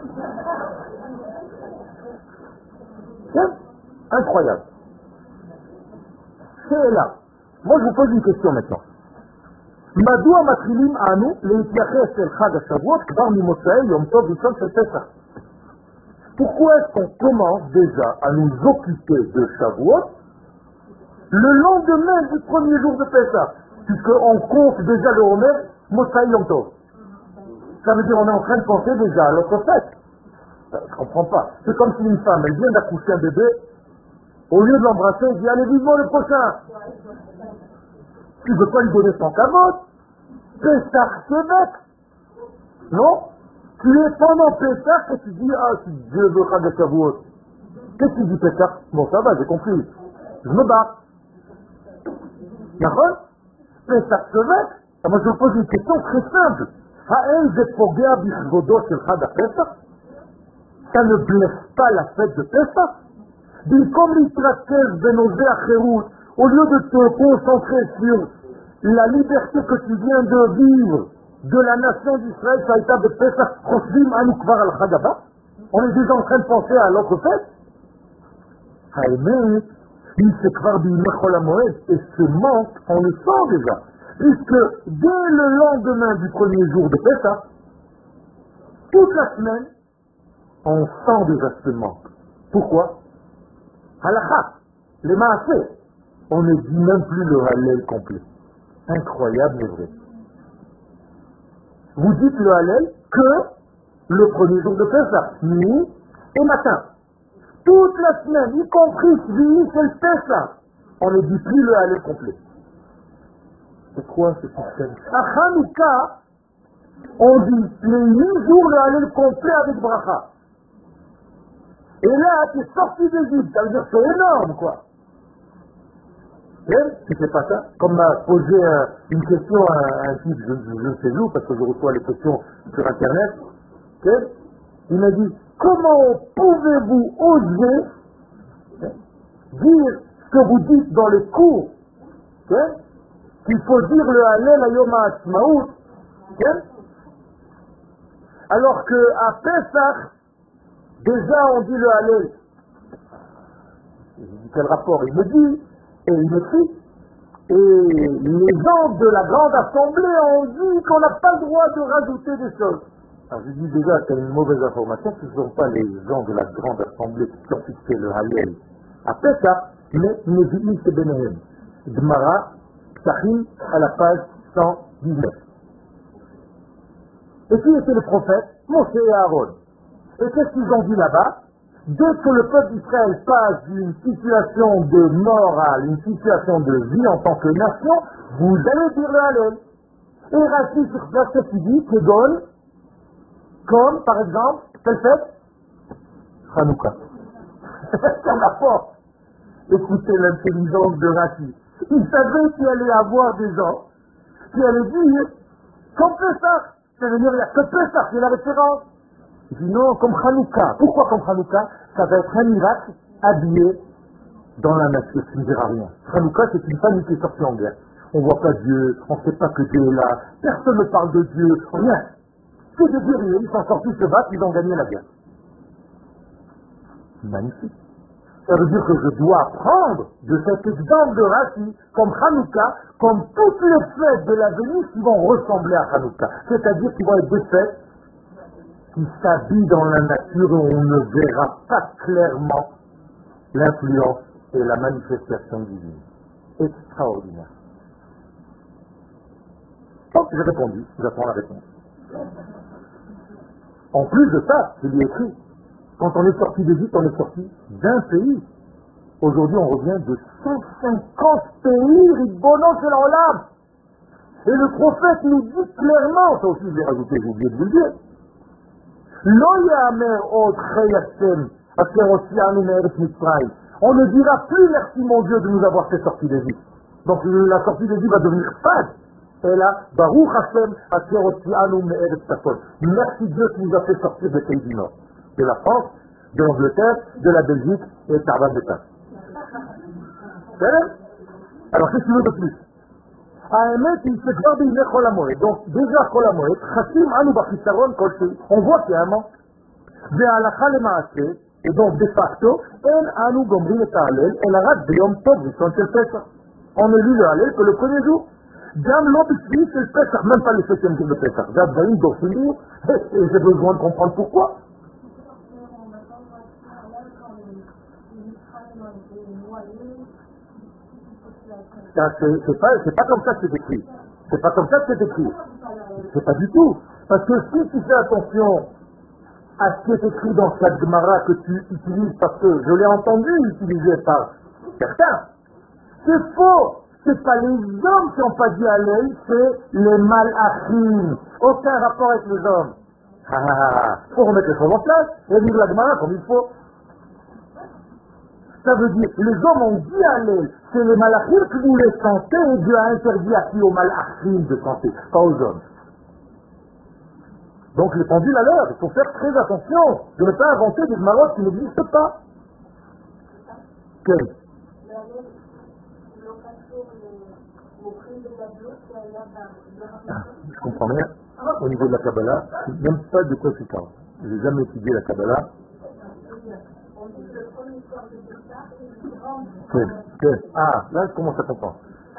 C'est incroyable. C'est là. Moi, je vous pose une question maintenant. מדוע מתחילים אנו להתייחס אל חג השבועות כבר ממוצאי יום טוב ראשון של פסח? Pourquoi est-ce qu'on commence déjà à nous occuper de Shavuot le lendemain du premier jour de Pessah, puisqu'on compte déjà le Homer Motsai Yom Tov? Ça veut dire qu'on est en train de penser déjà à l'autre fête. Je ne comprends pas. C'est comme si une femme, elle vient d'accoucher un bébé, au lieu de l'embrasser, elle dit allez vivement le prochain. Tu ne veux pas lui donner son cabote? Pessah, c'est bête. Non? Tu es pendant Pessah que tu dis ah, si Dieu veut Chag HaShavuot. Qu'est-ce que tu dis Pessah? Bon, ça va, j'ai compris. Je me bats. D'accord? Pessah, c'est bête. Moi, je vous pose une question très simple. האם זה פוגע בכבודו של חג הפסח? Ça ne blesse pas la fête de Pessah? במקום להתרכז בנוזי החירות, au lieu de te concentrer sur la liberté que tu viens de vivre de la nation d'Israël, ça a été de Pessah, חושבים אנו כבר על חג הבא? On est déjà en train de penser à l'autre fête? האמת, il c'est כבר בימי חול המועד, et ce manque, on le sent déjà. Puisque dès le lendemain du premier jour de Pessah, toute la semaine, on sent déjà ce manque. Pourquoi? Halakha, les maaseh, on ne dit même plus le Hallel complet. Incroyable mais vrai. Vous dites le Hallel que le premier jour de Pessah, nuit et matin. Toute la semaine, y compris Shvi'i c'est le Pessah, on ne dit plus le Hallel complet. C'est quoi ce système? À Hanouka, on dit les huit jours le Hallel complet avec bracha. Et là, tu es sorti d'Égypte, ça veut dire que c'est énorme, quoi. Tu sais pas ça? Comme m'a posé un, une question à un type, je ne sais où, parce que je reçois les questions sur Internet, okay? Il m'a dit, comment pouvez-vous oser dire ce que vous dites dans les cours, okay? Qu'il faut dire le Hallel à Yom HaAtzmaut, okay? Alors qu'à Pesach, déjà on dit le Hallel. Je dis quel rapport? Il me dit, et il m'écrit, et les gens de la grande assemblée ont dit qu'on n'a pas le droit de rajouter des choses. Alors je dis déjà, c'est une mauvaise information, ce ne sont pas les gens de la grande assemblée qui ont fixé le Hallel à Pesach, mais Nevi'im Shebenehem. Gemara, Psachim, à la page cent dix-neuf. Et qui étaient les prophètes? Moshe et Aaron. Et qu'est-ce qu'ils ont dit là-bas? Dès que le peuple d'Israël passe d'une situation de mort à une situation de vie en tant que nation, vous allez dire le Hallel. Et Rashi sur place, qu'est-ce qu'il dit? Que donne, comme par exemple, quelle fête? Hanouka. C'est un rapport. Écoutez l'intelligence de Rashi. Il savait qu'il allait y avoir des gens qui allaient dire, comme Pessah. Ça veut dire, il n'y a que Pessah, c'est la référence. Je dis non, comme Hanouka. Pourquoi comme Hanouka? Ça va être un miracle habillé dans la nature, ça ne dira rien. Hanouka, c'est une famille qui est sortie en guerre. on ne voit pas Dieu, on ne sait pas que Dieu est là, personne ne parle de Dieu, rien. C'est des guerriers, ils sont sortis se battre, ils ont gagné la guerre. Magnifique. Ça veut dire que je dois apprendre de cet exemple de Rashi, comme Hanouka, comme toutes les fêtes de l'avenir qui vont ressembler à Hanouka. C'est-à-dire qu'ils vont être des fêtes qui s'habillent dans la nature et on ne verra pas clairement l'influence et la manifestation divine. Extraordinaire. Donc j'ai répondu, j'attends la réponse. En plus de ça, je lui ai écrit, quand on est sorti d'Égypte, on est sorti d'un pays. Aujourd'hui, on revient de cent cinquante pays, Ribbono Shel Olam. Et le prophète nous dit clairement, ça aussi je l'ai rajouté, j'ai oublié de vous le dire, Lo yamer od chayashem asher hotzianu me'eretz Mitzrayim. On ne dira plus merci mon Dieu de nous avoir fait sortir d'Égypte. Donc la sortie d'Égypte va devenir fade. Et là, Baruch Hashem asher hotzianu me'eretz Tzafon. Merci Dieu qui nous a fait sortir des pays du Nord. De la France, de l'Angleterre, de la Belgique et de Tarban de Pin. Alors qu'est-ce que tu veux de plus? Donc déjà Kol HaMoed, Chasim Anu Bachisaron Kolsei. On voit qu'il y a un manque. Ve'alacha le'maaseh, et donc de facto, En Anu Gomrim et Hallel, El Arad Beyom Tov Rishon Shel Pesach. On ne lit le Hallel que le premier jour. Gam Lo B'Shvi Shel Pesach, même pas le septième jour de Pesach. Zadvarim Dorfim, et j'ai besoin de comprendre pourquoi. C'est pas, c'est pas comme ça que c'est écrit. C'est pas comme ça que c'est écrit. C'est pas du tout. Parce que si tu fais attention à ce qui est écrit dans cette Gemara que tu utilises, parce que je l'ai entendu utiliser par certains, c'est faux. C'est pas les hommes qui n'ont pas dit Hallel, c'est les malachim. Aucun rapport avec les hommes. Ah, ah, faut remettre les choses en place et lire la Gemara comme il faut. Ça veut dire, les hommes ont dit Hallel, c'est les malachim qui voulaient chanter et Dieu a interdit à qui aux malachim de chanter, pas aux hommes. Donc les pendules à l'heure, il faut faire très attention de ne pas inventer des marottes qui n'existent pas. Quel? Ah, je comprends rien. Au niveau de la Kabbalah, je ne sais même pas de quoi tu parles. Je n'ai jamais étudié la Kabbalah. Que, que, ah, là je commence à comprendre.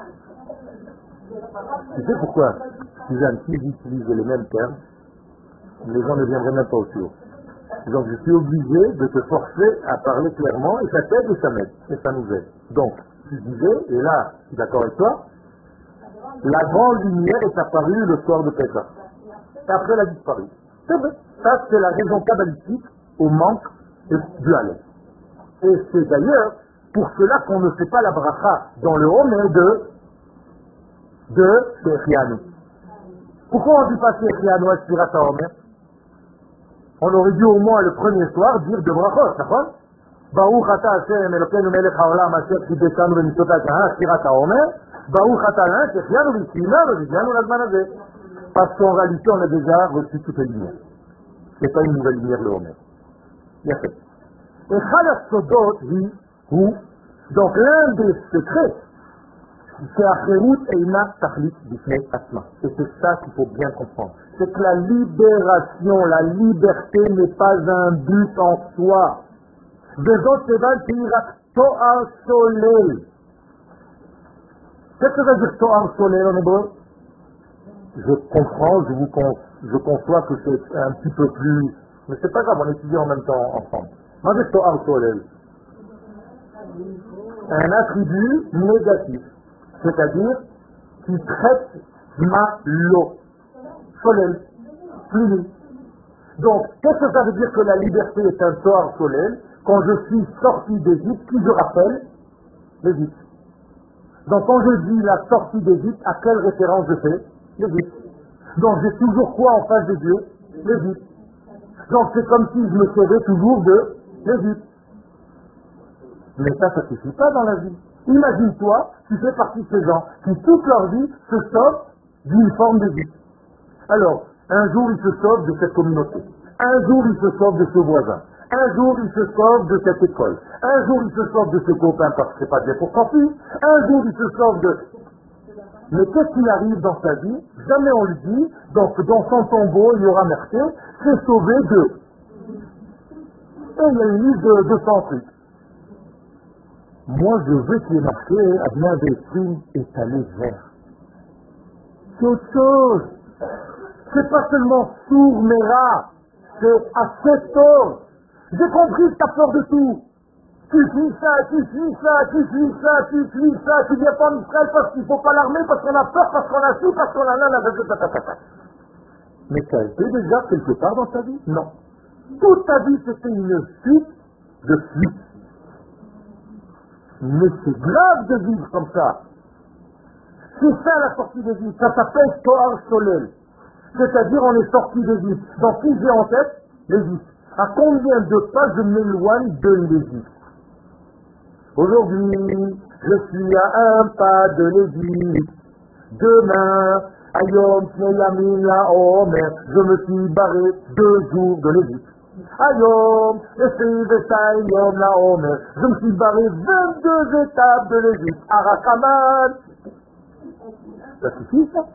Tu sais pourquoi, Suzanne, si j'utilise les mêmes termes, les gens ne viendraient même pas au tour. Donc je suis obligé de te forcer à parler clairement, et ça t'aide et ça m'aide, et ça nous aide. Donc, tu disais, et là, je suis d'accord avec toi, la grande lumière est apparue le soir de Pessah. Et après elle a disparu. C'est vrai. Ça, c'est la raison kabbalistique au manque du Hallel. Et c'est d'ailleurs pour cela qu'on ne fait pas la bracha dans le Homer de de Shechianu. Pourquoi on ne dit pas Shechianu à Shirat HaOmer? On aurait dû au moins le premier soir dire de brachot, d'accord? Baruch ata Hashem Elokeinu melech haolam asher kibetanu b'mitzvot ha'Torah Shirat HaOmer Baruch ata lana Shechianu v'Yishlinu v'Vidyanu l'azman hazeh. Parce qu'en réalité on a déjà reçu toutes les lumières. C'est pas une nouvelle lumière le Homer. Bien fait. Et Chala Sodot dit où? Donc l'un des secrets, c'est Acherut Eina Tachlit Bifnei Asma. Et c'est ça qu'il faut bien comprendre. C'est que la libération, la liberté n'est pas un but en soi. Vezot Seval Tirak Toar Solel. Qu'est-ce que ça veut dire Toar Solel en hébreu? Je comprends, je vous con, je conçois que c'est un petit peu plus, mais c'est pas grave, on étudie en même temps ensemble. Moi, c'est Toar Solel. Un attribut négatif, c'est-à-dire qui traite malo, solel, fluide. Donc, qu'est-ce que ça veut dire que la liberté est un Toar Solel? Quand je suis sorti d'Égypte, qui je rappelle? L'Égypte. Donc, quand je dis la sortie d'Égypte, à quelle référence je fais? L'Égypte. Donc, j'ai toujours quoi en face de Dieu? L'Égypte. Donc, c'est comme si je me servais toujours de l'Égypte. Mais ça, ça ne suffit pas dans la vie. Imagine-toi, tu fais partie de ces gens qui toute leur vie se sauvent d'une forme de vie. Alors, un jour ils se sauvent de cette communauté. Un jour ils se sauvent de ce voisin. Un jour ils se sauvent de cette école. Un jour ils se sauvent de ce copain parce que c'est pas bien pour son fils. Un jour ils se sauvent de... Mais qu'est-ce qui arrive dans sa vie? Jamais on lui dit, donc dans son tombeau, il y aura marqué, c'est sauvé de. Et il y a une liste de deux cents trucs. Moi, je veux qu'il y ait marqué, Adna Vétrim est allé vers. C'est autre chose. C'est pas seulement sourd, mais rare. C'est assez tort. J'ai compris que t'as peur de tout. Tu suis ça, tu suis ça, tu suis ça, tu suis ça, tu viens pas en Israël parce qu'il faut pas l'armer, parce qu'on a peur, parce qu'on a su, parce qu'on a là, là, là, là, là. Mais ça a été déjà quelque part dans ta vie? Non. Toute ta vie, c'était une suite de fuite. Mais c'est grave de vivre comme ça. C'est ça la sortie d'Égypte. Ça s'appelle Toar Solel. C'est-à-dire on est sorti d'Égypte. Donc si j'ai en tête l'Égypte, à combien de pas je m'éloigne de l'Égypte? Aujourd'hui, je suis à un pas de l'Égypte. Demain, Ayom Yamin la Omer, je me suis barré deux jours de l'Égypte. Ayom, Yom la Omer, je me suis barré vingt-deux étapes de l'Égypte. Arakaman. Ça suffit ça?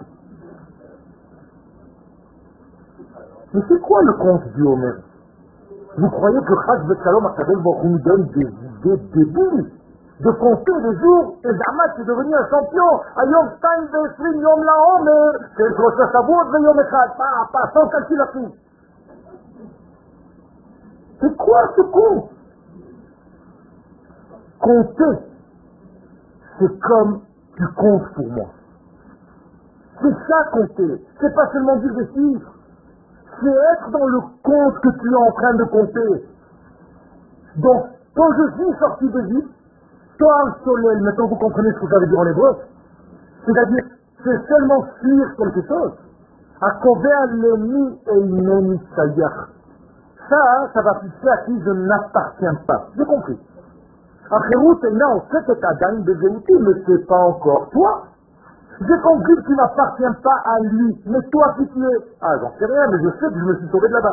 Mais c'est quoi le conte du Homer? Vous croyez que Chaz Veshalom Akadosh Baruch Hu nous donne des idées débiles de compter les jours et Zahmat est devenu un champion? Ayom Stein Vesrim Yom la Homer, c'est le Rosh Hashanah et Yom Echad, pas, pas, sans calculation. C'est quoi ce compte? Compter, c'est comme tu comptes pour moi. C'est ça compter. C'est pas seulement dire des chiffres. C'est être dans le compte que tu es en train de compter. Donc, quand je suis sorti d'Égypte, Toar Solel, maintenant vous comprenez ce que ça veut dire en hébreu. C'est-à-dire, c'est seulement fuir quelque chose. Akovea lemi eineni sayach. Ça, ça va fixer à qui je n'appartiens pas. J'ai compris. Acherut eina osset et adain bezeuti, mais c'est pas encore toi. J'ai compris que tu n'appartiens pas à lui, mais toi qui tu es. Ah, j'en sais rien, mais je sais que je me suis sauvé de là-bas.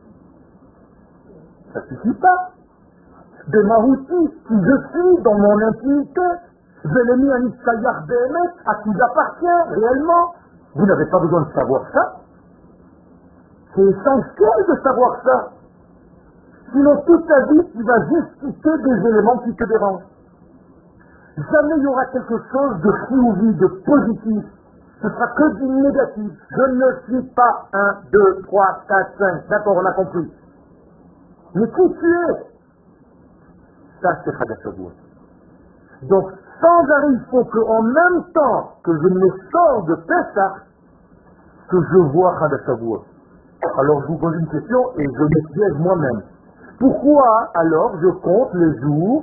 Ça suffit pas. De Mahouti, qui je suis dans mon intimité, je l'ai mis un Issaïar Béhémet, à qui j'appartiens réellement. Vous n'avez pas besoin de savoir ça. C'est essentiel de savoir ça. Sinon, toute ta vie, tu vas juste citer des éléments qui te dérangent. Jamais il y aura quelque chose de chouvi, de positif. Ce sera que du négatif. Je ne suis pas un, deux, trois, quatre, cinq. D'accord, on a compris. Mais qui tu es? Ça, c'est Chag HaShavuot. Donc, sans arrêt, il faut qu'en même temps que je me sors de Pessah, que je vois Chag HaShavuot. Alors, je vous pose une question et je m'explique moi-même. Pourquoi, alors, je compte les jours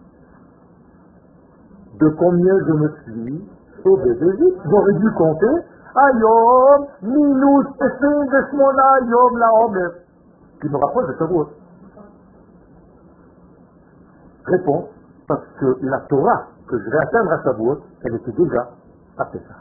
de combien je me suis sauvé d'Égypte? J'aurais dû compter Ayom, Minus, Efin, Vesmona, Yom, la Omer, qui me rapproche de Shavuot. Réponse, parce que la Torah que je vais atteindre à Shavuot, elle était déjà à Pessah.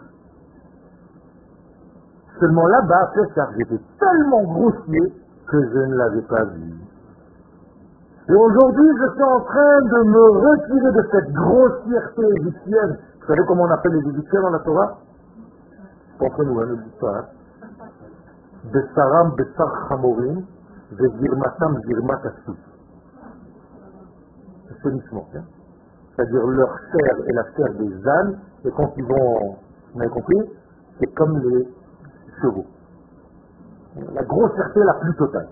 Seulement là-bas, à Pessah, j'étais tellement grossier que je ne l'avais pas vu. Et aujourd'hui, je suis en train de me retirer de cette grossièreté égyptienne. Vous savez comment on appelle les Égyptiens dans la Torah? Comprenez-nous, hein, ne dites pas. Hein. Besaram, Besar Chamorim, Vezirmatam, Zirmat Asou. C'est ce hein. C'est-à-dire leur chair est la chair des ânes, et quand ils vont, vous avez compris, c'est comme les chevaux. La grossièreté la plus totale.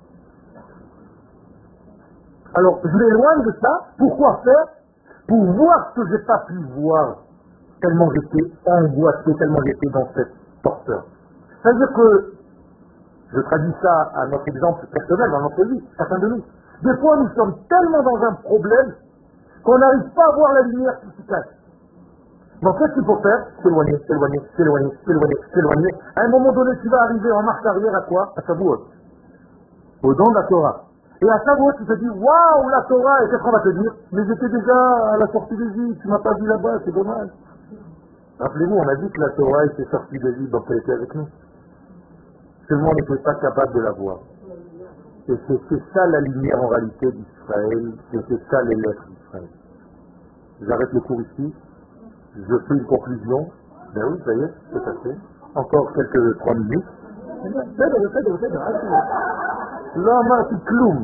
Alors, je m'éloigne de ça. Pourquoi faire? Pour voir ce que je n'ai pas pu voir, tellement j'étais angoissé, tellement j'étais dans cette torpeur. C'est-à-dire que, je traduis ça à notre exemple personnel dans notre vie, chacun de nous. Des fois, nous sommes tellement dans un problème qu'on n'arrive pas à voir la lumière qui s'y cache. Donc, qu'est-ce qu'il faut faire? S'éloigner, s'éloigner, s'éloigner, s'éloigner, s'éloigner. À un moment donné, tu vas arriver en marche arrière à quoi? À Shavuot. Au don de la Torah. Et à Shavuot, tu te dis, waouh, la Torah, et qu'est-ce qu'on va te dire? Mais j'étais déjà à la sortie d'Égypte, tu m'as pas vu là-bas, c'est dommage. Rappelez-vous, on a dit que la Torah était sortie d'Égypte, donc elle était avec nous. Seulement, on n'était pas capable de la voir. Et c'était ça la lumière en réalité d'Israël, c'était ça les lettres d'Israël. J'arrête le cours ici, je fais une conclusion, Ben oui, ça y est, c'est passé. Encore quelques trois minutes. בסדר, בסדר, בסדר, אל תהיה. לא אמרתי כלום.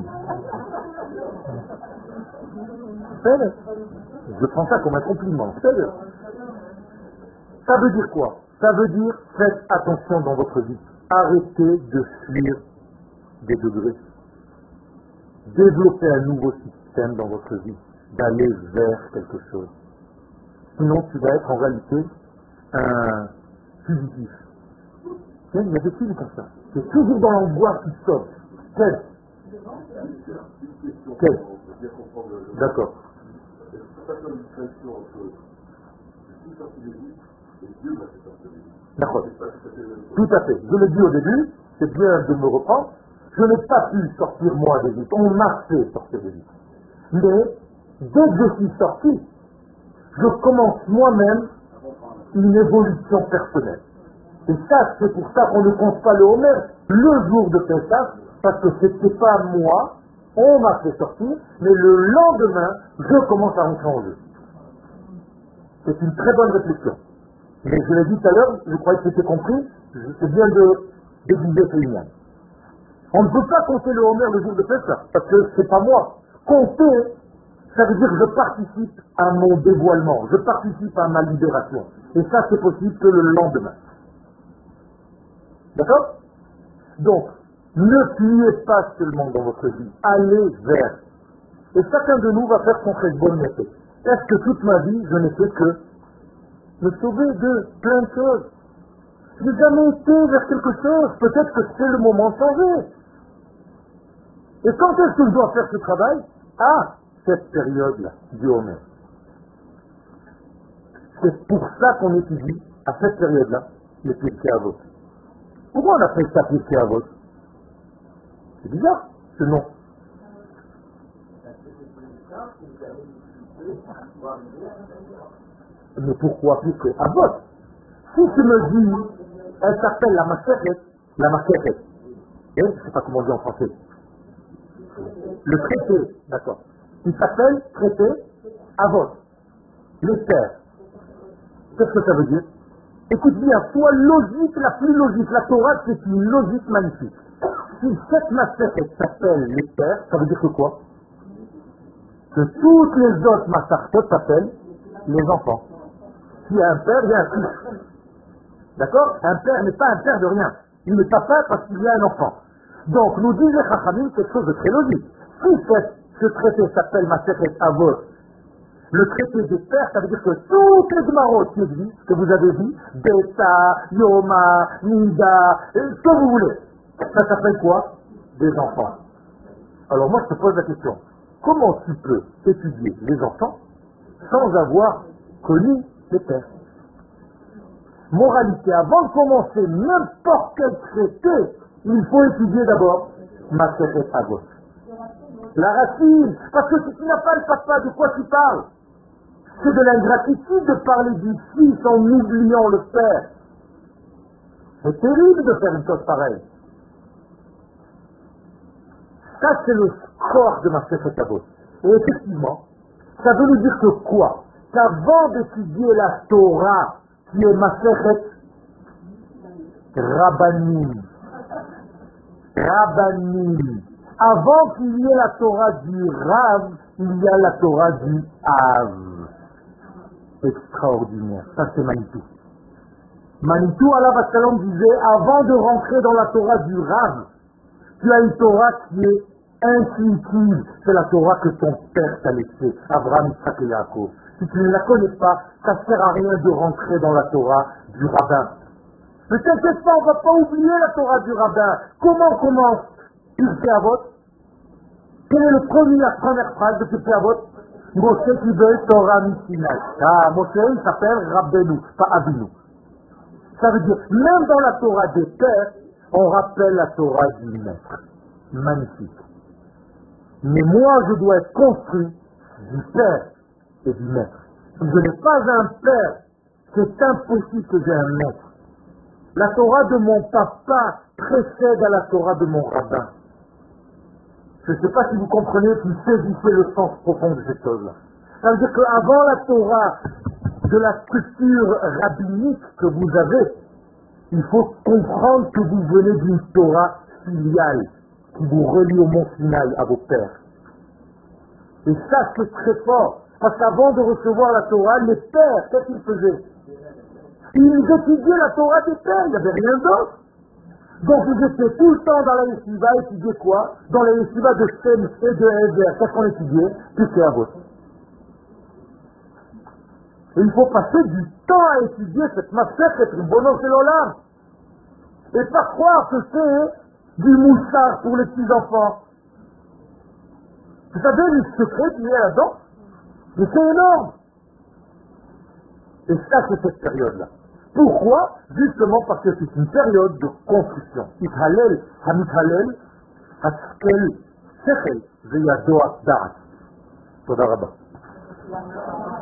בסדר. Je prends ça comme un compliment. בסדר. Ça veut dire quoi? Ça veut dire faites attention dans votre vie. Arrêtez de fuir des degrés. Développez un nouveau système dans votre vie, d'aller vers quelque chose. Sinon, tu vas être en réalité un fugitif. Il y a des films comme ça. C'est toujours dans l'angoisse qui saute. Quel Quel D'accord. D'accord. Tout à fait. Je l'ai dit au début, c'est bien de me reprendre. Je n'ai pas pu sortir moi d'Égypte. On m'a fait sortir d'Égypte. Mais, dès que je suis sorti, je commence moi-même une évolution personnelle. Et ça, c'est pour ça qu'on ne compte pas le Homer le jour de Pessah, parce que c'était pas moi, on m'a fait sortir, mais le lendemain, je commence à rentrer en jeu. C'est une très bonne réflexion. Mais je l'ai dit tout à l'heure, je croyais que c'était compris, c'est bien de déguiser ce lien. On ne peut pas compter le Homer le jour de Pessah, parce que c'est pas moi. Compter, ça veut dire que je participe à mon dévoilement, je participe à ma libération. Et ça, c'est possible que le lendemain. D'accord? Donc, ne fuyez pas seulement dans votre vie, allez vers. Et chacun de nous va faire son cheshbon nefesh. Est-ce que toute ma vie, je n'ai fait que me sauver de plein de choses? Je n'ai jamais été vers quelque chose, peut-être que c'est le moment de changer. Et quand est-ce que je dois faire ce travail? À cette période-là, du Homer. C'est pour ça qu'on étudie, à cette période-là, les Pirkei Avot. Pourquoi on appelle ça Pirkei Avot? C'est bizarre, ce nom. Mais pourquoi Pirkei Avot? Si tu me dis, elle s'appelle la Masechet, la Masechet, je ne sais pas comment on dit en français. Le traité, d'accord. Il s'appelle traité Avot. Les terres. Qu'est-ce que ça veut dire? Écoute bien, sois logique, la plus logique. La Torah, c'est une logique magnifique. Si cette Masechet s'appelle les terres, ça veut dire que quoi? Que toutes les autres Masechet s'appellent les enfants. S'il y a un père, il y a un fils. D'accord? Un père n'est pas un père de rien. Il n'est pas père parce qu'il y a un enfant. Donc, nous disent les Chachamim quelque chose de très logique. Si cette, ce traité s'appelle Masechet Avot, le traité des pères, ça veut dire que toutes les Gemarot qui existent, que vous avez dit, Beta, Yoma, Nida, ce que vous voulez, ça s'appelle quoi? Des enfants. Alors moi, je te pose la question. Comment tu peux étudier les enfants sans avoir connu les pères? Moralité, avant de commencer n'importe quel traité, il faut étudier d'abord Masechet Avot. La racine, parce que si tu n'as pas le papa, de quoi tu parles? C'est de l'ingratitude de parler du fils en oubliant le père. C'est terrible de faire une chose pareille. Ça, c'est le corps de Masechet Avot. Et effectivement, ça veut nous dire que quoi? Qu'avant d'étudier la Torah, qui est Masechet Rabbanim, Rabbanim, avant qu'il y ait la Torah du Rav, il y a la Torah du Av. Extraordinaire, ça c'est Manitou. Manitou, Allah Bassalom disait, avant de rentrer dans la Torah du Rav, tu as une Torah qui est intuitive, c'est la Torah que ton père t'a laissée, Abraham, Isaac et Yaakov. Si tu ne la connais pas, ça ne sert à rien de rentrer dans la Torah du rabbin. Ne t'inquiète pas, on ne va pas oublier la Torah du rabbin. Comment commence Pirkei Avot? Quelle est le premier, la première phrase de Pirkei Avot? Moshe Kibel Torah Misinai. Ah, Moshe, il s'appelle Rabbeinu, pas Avinu. Ça veut dire, même dans la Torah des pères, on rappelle la Torah du maître. Magnifique. Mais moi, je dois être construit du père et du maître. Si je n'ai pas un père, c'est impossible que j'ai un maître. La Torah de mon papa précède à la Torah de mon rabbin. Je ne sais pas si vous comprenez, si vous saisissez le sens profond de cette chose-là. Ça veut dire qu'avant la Torah de la structure rabbinique que vous avez, il faut comprendre que vous venez d'une Torah filiale qui vous relie au mont Sinaï à vos pères. Et ça, c'est très fort. Parce qu'avant de recevoir la Torah, les pères, qu'est-ce qu'ils faisaient? Ils étudiaient la Torah des pères, il n'y avait rien d'autre. Donc vous étiez tout le temps dans la yeshiva, étudiez quoi? Dans la yeshiva de Shem et de Ezer, qu'est-ce qu'on étudiait? Tout c'est à votre. Et il faut passer du temps à étudier cette matière, cette bonheur de l'Olam. Et pas croire que c'est du moussard pour les petits-enfants. Vous savez le secret qu'il y a là-dedans? Mais c'est énorme. Et ça, c'est cette période-là. Pourquoi? Justement parce que c'est une période de construction. Ithalel, hamithalel, haskel, sechel, veyado da'at. Toda rabba.